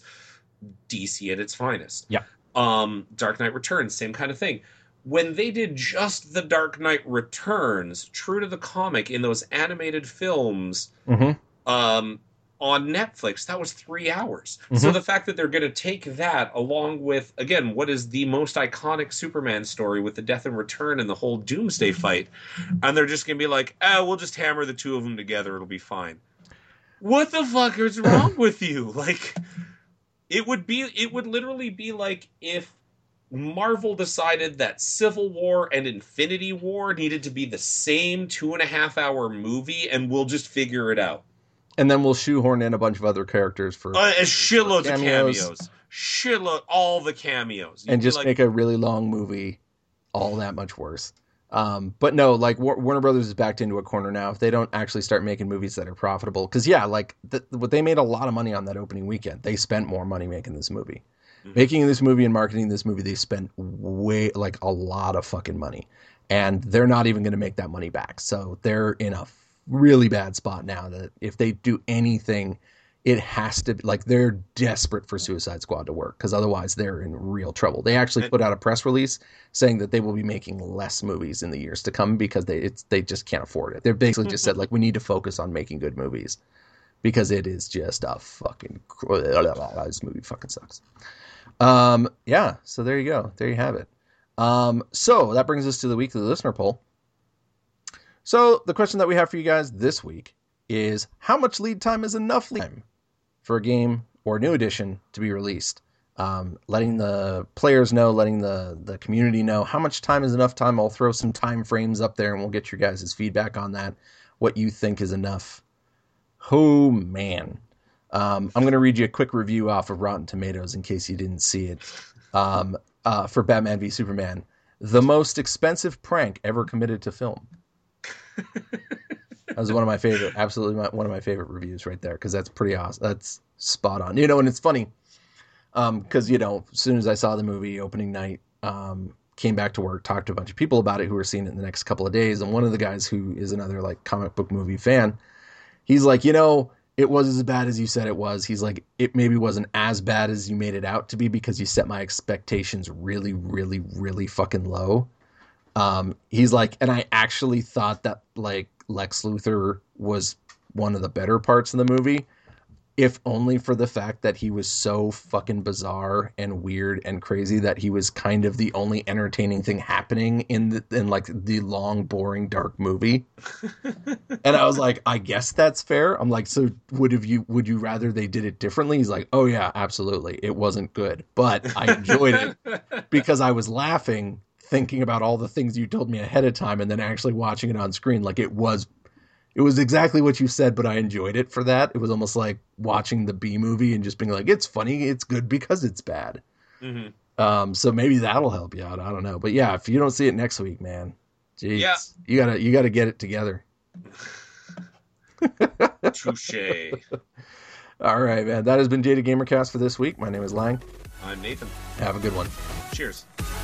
D C at its finest. yeah. Um, Dark Knight Returns, same kind of thing. When they did just the Dark Knight Returns, true to the comic, in those animated films Mm-hmm. um, on Netflix, that was three hours. Mhm. So the fact that they're going to take that along with, again, what is the most iconic Superman story with the death and return and the whole Doomsday fight, and they're just going to be like, ah, we'll just hammer the two of them together, it'll be fine. What the fuck is wrong with you? Like, it would be, it would literally be like if Marvel decided that Civil War and Infinity War needed to be the same two and a half hour movie, and we'll just figure it out. And then we'll shoehorn in a bunch of other characters for Uh, as shitloads cameos. of cameos, shitload, all the cameos, You'd and be just like, make a really long movie all that much worse. Um, but no, like War- Warner Brothers is backed into a corner now. If they don't actually start making movies that are profitable, because yeah, like the, what they made a lot of money on that opening weekend. They spent more money making this movie, Mhm. making this movie and marketing this movie. They spent way like a lot of fucking money, and they're not even going to make that money back. So they're in a really bad spot now. That if they do anything, it has to like they're desperate for Suicide Squad to work because otherwise they're in real trouble. They actually And- put out a press release saying that they will be making less movies in the years to come because they it's they just can't afford it. They're basically just said like we need to focus on making good movies because it is just a fucking this movie fucking sucks. Um, yeah, so there you go. There you have it. Um, so that brings us to the weekly listener poll. So the question that we have for you guys this week is how much lead time is enough lead time for a game or new edition to be released? Um, letting the players know, letting the, the community know how much time is enough time. I'll throw some time frames up there and we'll get your guys' feedback on that. What you think is enough. Oh, man. Um, I'm going to read you a quick review off of Rotten Tomatoes in case you didn't see it. Um, uh, for Batman v Superman. The most expensive prank ever committed to film. That was one of my favorite, absolutely my, one of my favorite reviews right there because that's pretty awesome. That's spot on. You know, and it's funny because, um, you know, as soon as I saw the movie opening night, um, came back to work, talked to a bunch of people about it who were seeing it in the next couple of days. And one of the guys who is another like comic book movie fan, he's like, you know, it was as bad as you said it was. He's like, it maybe wasn't as bad as you made it out to be because you set my expectations really, really, really fucking low. Um, he's like, and I actually thought that like Lex Luthor was one of the better parts of the movie, if only for the fact that he was so fucking bizarre and weird and crazy that he was kind of the only entertaining thing happening in the, in like the long, boring, dark movie. And I was like, I guess that's fair. I'm like, so would have you, would you rather they did it differently? He's like, oh yeah, absolutely. It wasn't good, but I enjoyed it because I was laughing thinking about all the things you told me ahead of time and then actually watching it on screen. Like it was, it was exactly what you said, but I enjoyed it for that. It was almost like watching the B movie and just being like, it's funny. It's good because it's bad. Mhm. Um, so maybe that'll help you out. I don't know, but yeah, if you don't see it next week, man, jeez, Yeah. you gotta, you gotta get it together. Touche. All right, man. That has been Data Gamercast for this week. My name is Lang. I'm Nathan. Have a good one. Cheers.